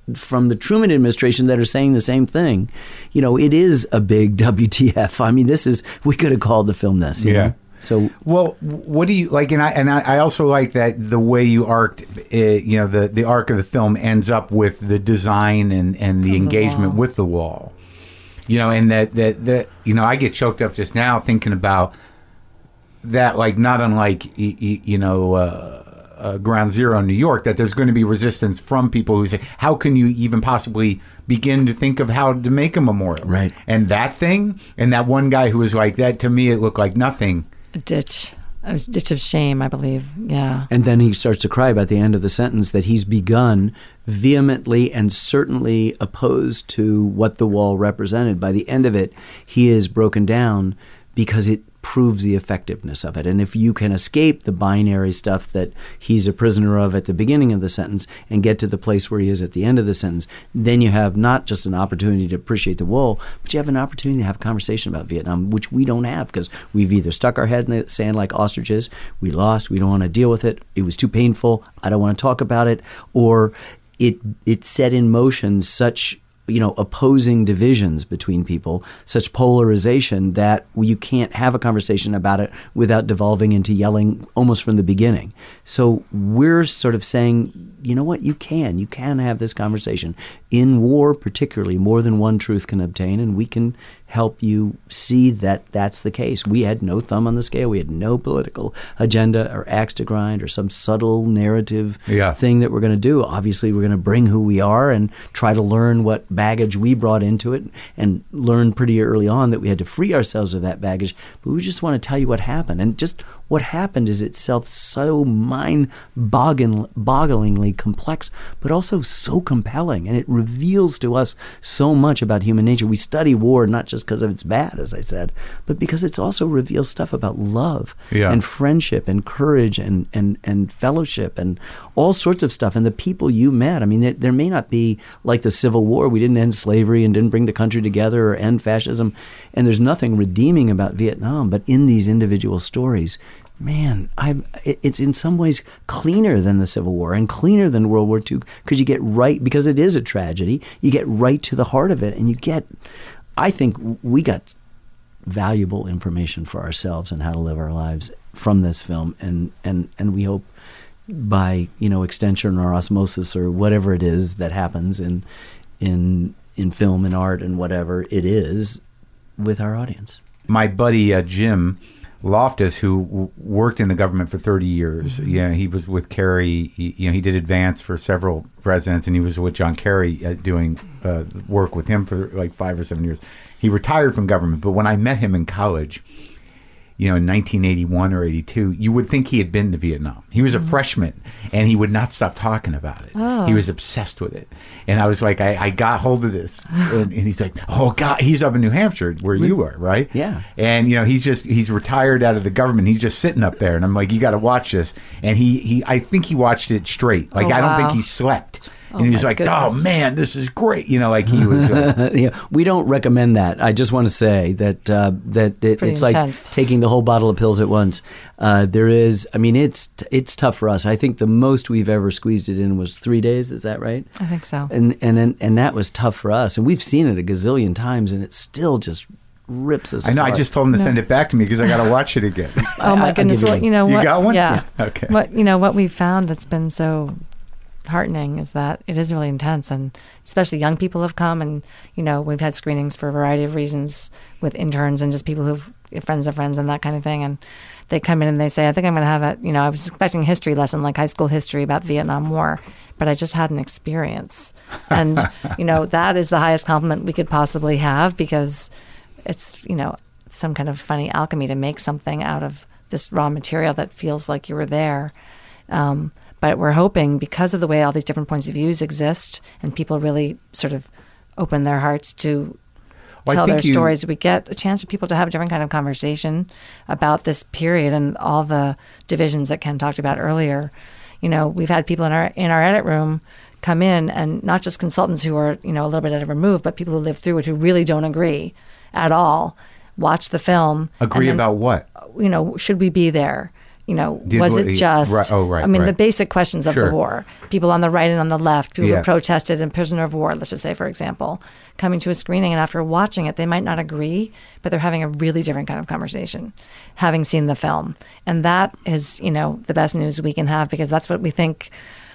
from the Truman administration that are saying the same thing. You know, it is a big W T F. I mean, this is, we could have called the film this. You Yeah. know? So, well, what do you like? And I and I, I also like that the way you arced, uh, you know, the, the arc of the film ends up with the design and, and the Of the engagement wall. with the wall. You know, and that, that that you know, I get choked up just now thinking about that. Like, not unlike y- y- you know, uh, uh, Ground Zero in New York, that there's going to be resistance from people who say, "How can you even possibly begin to think of how to make a memorial?" Right. And that thing, and that one guy who was like that, to me, it looked like nothing. A ditch. A ditch of shame, I believe. Yeah. and then he starts to cry about the end of the sentence that he's begun vehemently and certainly opposed to what the wall represented. By the end of it, he is broken down because it proves the effectiveness of it. And if you can escape the binary stuff that he's a prisoner of at the beginning of the sentence and get to the place where he is at the end of the sentence, then you have not just an opportunity to appreciate the wall, but you have an opportunity to have a conversation about Vietnam, which we don't have because we've either stuck our head in the sand like ostriches, we lost, we don't want to deal with it, it was too painful, I don't want to talk about it, or it it set in motion such, you know, opposing divisions between people, such polarization that you can't have a conversation about it without devolving into yelling almost from the beginning. So we're sort of saying, you know what, you can, you can have this conversation. In war, particularly, more than one truth can obtain, and we can help you see that that's the case. We had no thumb on the scale. We had no political agenda or axe to grind or some subtle narrative Yeah. thing that we're going to do. Obviously, we're going to bring who we are and try to learn what baggage we brought into it, and learn pretty early on that we had to free ourselves of that baggage. But we just want to tell you what happened. And just what happened is itself so mind-bogglingly complex, but also so compelling. And it reveals to us so much about human nature. We study war not just because of it's bad, as I said, but because it also reveals stuff about love Yeah. and friendship and courage and, and, and fellowship and all sorts of stuff. And the people you met, I mean, there, there may not be like the Civil War. We didn't end slavery and didn't bring the country together or end fascism. And there's nothing redeeming about Vietnam. But in these individual stories, man, I've, it, it's in some ways cleaner than the Civil War and cleaner than World War Two, because you get right, because it is a tragedy, you get right to the heart of it. And you get, I think we got valuable information for ourselves and how to live our lives from this film. And, and, and we hope by, you know, extension or osmosis or whatever it is that happens in, in, in film and art and whatever it is with our audience. My buddy uh, Jim Loftus, who w- worked in the government for thirty years, Mm-hmm. yeah, he was with Kerry. He, you know, he did advance for several presidents, and he was with John Kerry uh, doing uh, work with him for like five or seven years. He retired from government, but when I met him in college, you know, in nineteen eighty-one or eighty-two, you would think he had been to Vietnam. He was a freshman, and he would not stop talking about it. Oh. He was obsessed with it. And I was like, I, I got hold of this. And, and he's like, oh, God, he's up in New Hampshire where you were, right? Yeah. And, you know, he's just, he's retired out of the government. He's just sitting up there. And I'm like, you got to watch this. And he, he, I think he watched it straight. Like, Oh, I don't wow. think he slept. Oh, And he's my like, goodness. oh, man, this is great. You know, like he was. Uh, Yeah, we don't recommend that. I just want to say that uh, that it, pretty it's like intense. taking the whole bottle of pills at once. Uh, there is, I mean, it's it's tough for us. I think the most we've ever squeezed it in was three days. Is that right? I think so. And and and, and that was tough for us. And we've seen it a gazillion times, and it still just rips us. I know. I apart. just told him to send it back to me because I got to watch it again. Oh I- my I'll goodness! give you Well, one. you know You what? got one? Yeah. Yeah, okay. What you know? What we've found that's been so heartening is that it is really intense, and especially young people have come, and you know we've had screenings for a variety of reasons with interns and just people who've friends of friends and that kind of thing, and they come in and they say, I think I'm going to have a, you know, I was expecting a history lesson like high school history about the Vietnam War, but I just had an experience, and you know that is the highest compliment we could possibly have, because it's, you know, some kind of funny alchemy to make something out of this raw material that feels like you were there. Um, but we're hoping, because of the way all these different points of views exist and people really sort of open their hearts to Well, I tell their think you- stories, we get a chance for people to have a different kind of conversation about this period and all the divisions that Ken talked about earlier. You know, we've had people in our in our edit room come in, and not just consultants who are, you know, a little bit out of remove, but people who live through it who really don't agree at all, watch the film. Agree and then, about what? you know, should we be there? you know, Did was what it he- just? right, oh, right, I mean, right. the basic questions of Sure. the war. People on the right and on the left, people Yeah. who protested and prisoner of war, let's just say, for example, coming to a screening, and after watching it, they might not agree, but they're having a really different kind of conversation, having seen the film. And that is, you know, the best news we can have, because that's what we think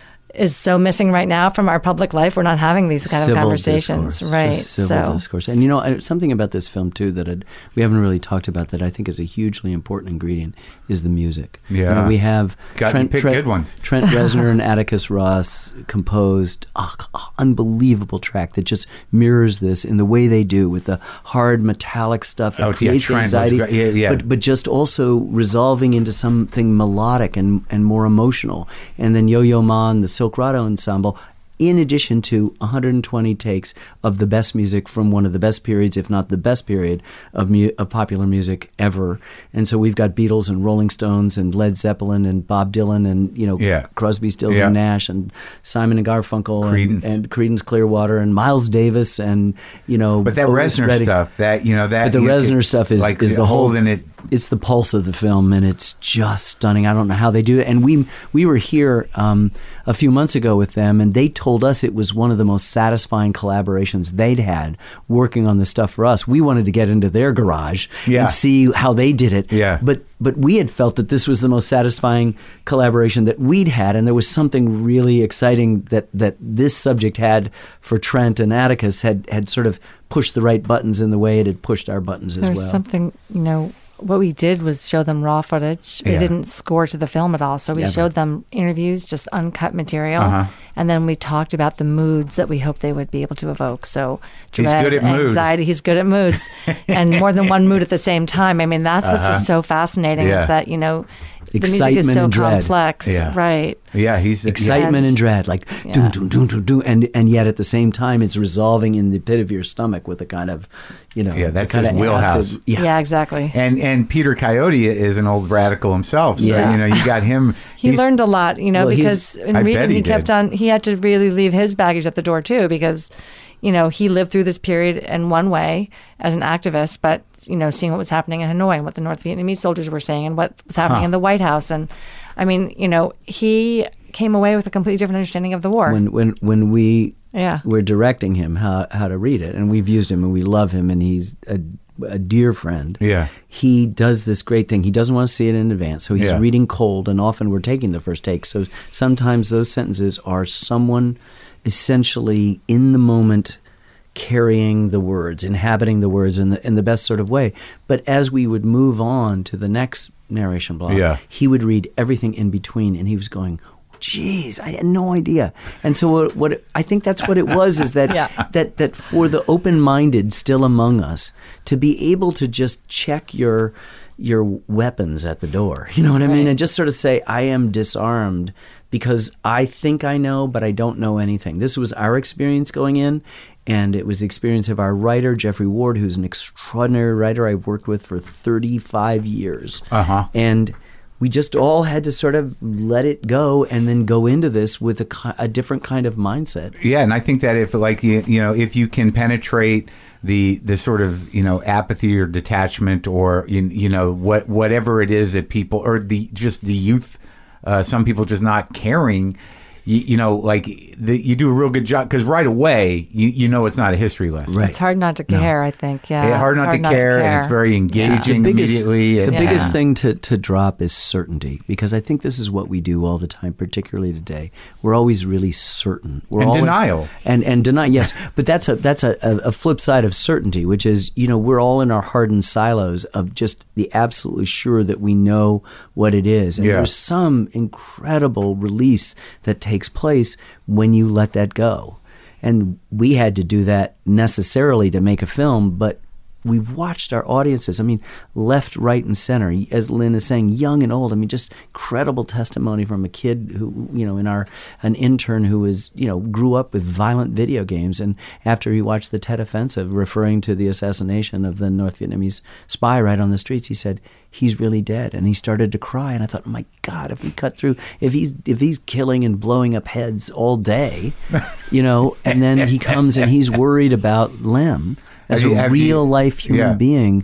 is so missing right now from our public life. We're not having these kind Civil of conversations, discourse, right? just civil so discourse. And you know, I- something about this film too that I'd, we haven't really talked about that I think is a hugely important ingredient is the music. You Yeah. know, we have God, you picked good ones. Trent Reznor and Atticus Ross composed an unbelievable track that just mirrors this in the way they do, with the hard metallic stuff that Oh, yeah, creates Trent was anxiety, great. Yeah, yeah. But, but just also resolving into something melodic and, and more emotional. And then Yo-Yo Ma and the Silkrado Ensemble, in addition to one hundred twenty takes of the best music from one of the best periods, if not the best period of, mu- of popular music ever. And so we've got Beatles and Rolling Stones and Led Zeppelin and Bob Dylan and, you know, Yeah. Crosby, Stills Yeah. and Nash and Simon and Garfunkel Creedence. and, and Creedence Clearwater and Miles Davis and, you know, But that Otis Reznor Redding. stuff, that you know, that But the you- Reznor it- stuff is, like is the whole holding it. It's the pulse of the film, and it's just stunning. I don't know how they do it. And we we were here um, a few months ago with them, and they told us it was one of the most satisfying collaborations they'd had working on this stuff for us. We wanted to get into their garage Yeah. and see how they did it. Yeah. But but we had felt that this was the most satisfying collaboration that we'd had, and there was something really exciting that that this subject had for Trent and Atticus had had sort of pushed the right buttons in the way it had pushed our buttons as there's well. something, you know, what we did was show them raw footage. We Yeah. didn't score to the film at all. So we Never. showed them interviews, just uncut material. Uh-huh. And then we talked about the moods that we hoped they would be able to evoke. So He's dread, good at mood. anxiety, he's good at moods. And more than one mood at the same time. I mean, that's what's Uh-huh. just so fascinating Yeah. is that, you know, the music Excitement is so and dread. complex. Yeah. Right. Yeah, he's Excitement And- and dread, like Yeah. doom, doom, doom, doom, doom, and and yet at the same time, it's resolving in the pit of your stomach with a kind of, you know, Yeah, that's kind his of wheelhouse. acid- Yeah, Yeah, exactly. And and Peter Coyote is an old radical himself. So, Yeah. you know, you got him. He he's- learned a lot, you know, Well, because he's- in I reading bet he, he kept did. on, he had to really leave his baggage at the door too, because, you know, he lived through this period in one way as an activist, but, you know, seeing what was happening in Hanoi and what the North Vietnamese soldiers were saying and what was happening Huh. in the White House. And I mean, you know, he came away with a completely different understanding of the war. when when when we Yeah. we're directing him how how to read it, and we've used him and we love him, and he's a, a dear friend. Yeah. He does this great thing. He doesn't want to see it in advance, so he's Yeah. reading cold, and often we're taking the first take. So sometimes those sentences are someone essentially in the moment carrying the words, inhabiting the words in the in the best sort of way. But as we would move on to the next narration block, Yeah. he would read everything in between, and he was going, "Geez, I had no idea." And so, what, what I think that's what it was is that Yeah. that that for the open-minded still among us to be able to just check your your weapons at the door, you know what I mean, Right. and just sort of say, "I am disarmed." Because I think I know, but I don't know anything. This was our experience going in, and it was the experience of our writer, Jeffrey Ward, who's an extraordinary writer I've worked with for thirty-five years. Uh-huh. And we just all had to sort of let it go and then go into this with a, ki- a different kind of mindset. Yeah, and I think that if like you, you know, if you can penetrate the the sort of, you know, apathy or detachment or you, you know what whatever it is that people or the just the youth, uh, some people just not caring. You, you know, like the, you do a real good job because right away you, you know it's not a history lesson. Right. It's hard not to care, I think. Yeah. Yeah, hard, It's not, to care, and it's very engaging The biggest, immediately. the and- biggest Yeah. thing to, to drop is certainty, because I think this is what we do all the time, particularly today. We're always really certain. We're And always, denial. And and deny, yes. But that's a that's a, a, a flip side of certainty, which is, you know, we're all in our hardened silos of just the absolutely sure that we know what it is. And Yeah. there's some incredible release that takes place when you let that go. And we had to do that necessarily to make a film, but we've watched our audiences, I mean, left, right, and center, as Lynn is saying, young and old. I mean, just incredible testimony from a kid who, you know, in our, an intern who was, you know, grew up with violent video games. And after he watched the Tet Offensive, referring to the assassination of the North Vietnamese spy right on the streets, he said, he's really dead. And he started to cry. And I thought, oh my God, if we cut through, if he's, if he's killing and blowing up heads all day, you know, and then he comes and he's worried about Lem as Have you- a have you- real life human Yeah. being. Yeah.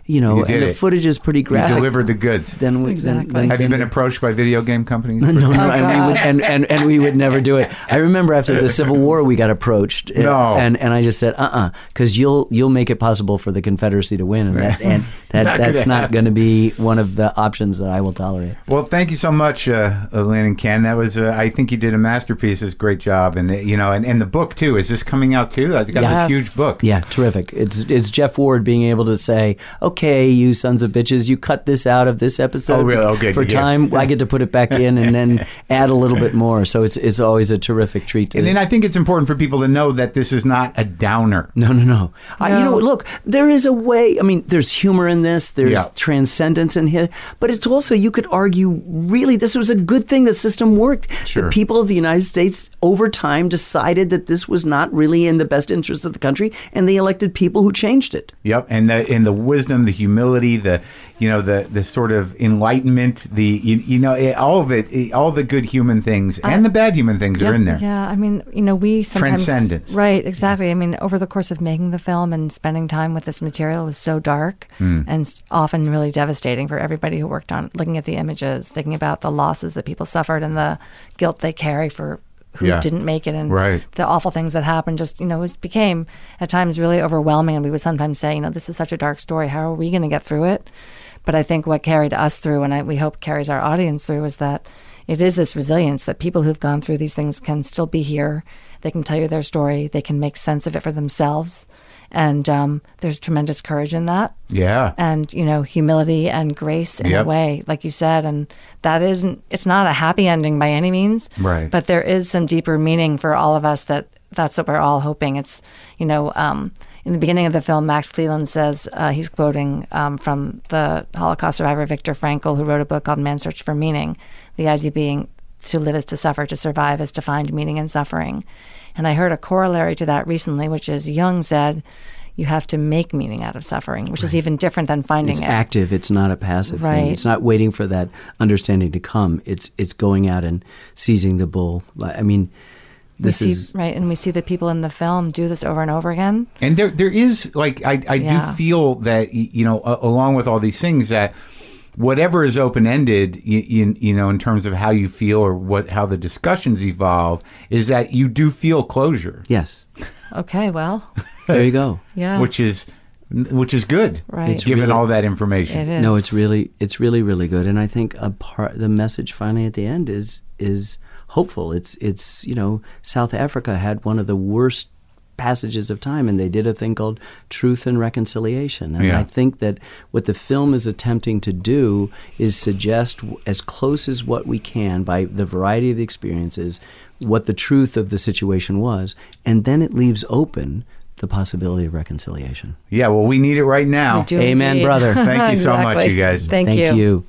you know, You did and the it. footage is pretty You graphic. delivered the goods. Then we, Exactly. then, then, Have you then- been approached by video game companies? No, no, Oh, and, we would, God. and, and, and we would never do it. I remember after the Civil War, we got approached, uh, No. and and I just said, uh, uh because you'll you'll make it possible for the Confederacy to win, and that and that Not that's gonna not happen. going to be one of the options that I will tolerate. Well, thank you so much, uh, uh, Lynn and Ken. That was, uh, I think you did a masterpiece. It's a great job, and uh, you know, and, and the book too. Is this coming out too? I've got Yes. this huge book. Yeah, terrific. It's it's Jeff Ward being able to say, okay, you sons of bitches, you cut this out of this episode Oh, really? Oh, good. for Yeah. time. I get to put it back in and then add a little bit more. So it's it's always a terrific treat to And then I think it's important for people to know that this is not a downer. No, no, no. Uh, you No. know, look, there is a way. I mean, there's humor in this. There's Yeah. transcendence in here. But it's also, you could argue, really, this was a good thing. The system worked. Sure. The people of the United States, over time, decided that this was not really in the best interest of the country, and they elected people who changed it. Yep, and the and the wisdom, the humility, the you know the the sort of enlightenment, the you, you know eh, all of it, eh, all the good human things and the bad human things are in there. Yeah, I mean, you know, we sometimes Transcendence. right, exactly. I mean, over the course of making the film and spending time with this material was so dark Hmm. and s- often really devastating for everybody who worked on looking at the images, thinking about the losses that people suffered and the guilt they carry for who Yeah. didn't make it and Right. the awful things that happened. Just you know, it became at times really overwhelming, and we would sometimes say, you know, this is such a dark story. How are we going to get through it? But I think what carried us through, and I, we hope carries our audience through, is that it is this resilience that people who've gone through these things can still be here. They can tell you their story. They can make sense of it for themselves. And um, there's tremendous courage in that. Yeah, And, you know, humility and grace in Yep. a way, like you said. And that isn't, it's not a happy ending by any means. Right. But there is some deeper meaning for all of us that that's what we're all hoping. It's, you know, um, in the beginning of the film, Max Cleland says, uh, he's quoting um, from the Holocaust survivor Viktor Frankl, who wrote a book called Man's Search for Meaning. The idea being to live is to suffer, to survive is to find meaning in suffering. And I heard a corollary to that recently, which is Jung said, you have to make meaning out of suffering, which is even different than finding It's it. active. It's not a passive thing. Right. It's not waiting for that understanding to come. It's it's going out and seizing the bull. I mean, We this see, is right, and we see the people in the film do this over and over again. and there there is like I I Yeah. do feel that y- you know a- along with all these things that whatever is open ended, you, you, you know, in terms of how you feel or what how the discussions evolve, is that you do feel closure, yes. Okay, well, There you go. yeah, which is which is good, Right. It's given really- all that information. it is. No, it's really it's really really good, and I think a part the message finally at the end is is hopeful. It's it's you know South Africa had one of the worst passages of time, and they did a thing called Truth and Reconciliation. And Yeah. I think that what the film is attempting to do is suggest w- as close as what we can by the variety of the experiences what the truth of the situation was, and then it leaves open the possibility of reconciliation. Yeah, well, we need it right now. We do Amen, indeed. brother. Thank you so much, Exactly. you guys. Thank, Thank you. you.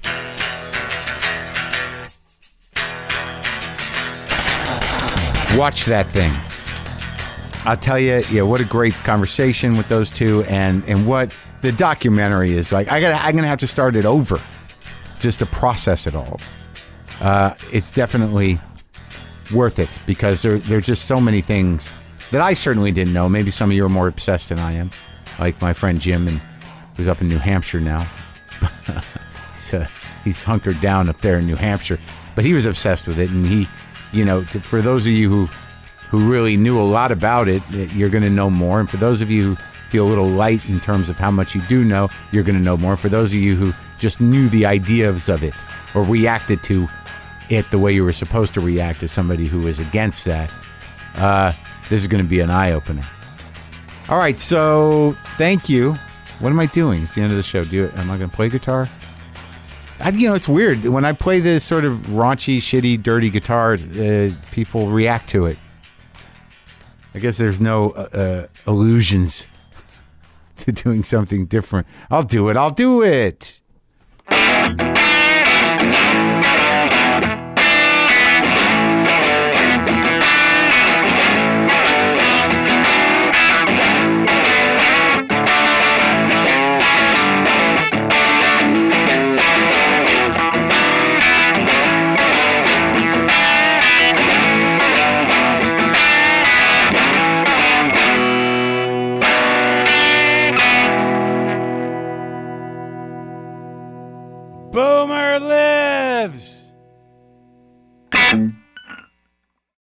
Watch that thing. I'll tell you, yeah, what a great conversation with those two, and and what the documentary is like. I got, I'm gonna have to start it over, just to process it all. Uh, it's definitely worth it because there there's just so many things that I certainly didn't know. Maybe some of you are more obsessed than I am, like my friend Jim, and who's up in New Hampshire now. So he's hunkered down up there in New Hampshire, but he was obsessed with it, and he, you know, to, for those of you who who really knew a lot about it, you're going to know more. And for those of you who feel a little light in terms of how much you do know, you're going to know more. For those of you who just knew the ideas of it or reacted to it the way you were supposed to react as somebody who is against that, uh, this is going to be an eye-opener. All right, so thank you. What am I doing? It's the end of the show. Do you, am I going to play guitar? I, you know, it's weird. When I play this sort of raunchy, shitty, dirty guitar, uh, people react to it. I guess there's no uh, uh, illusions to doing something different. I'll do it. I'll do it.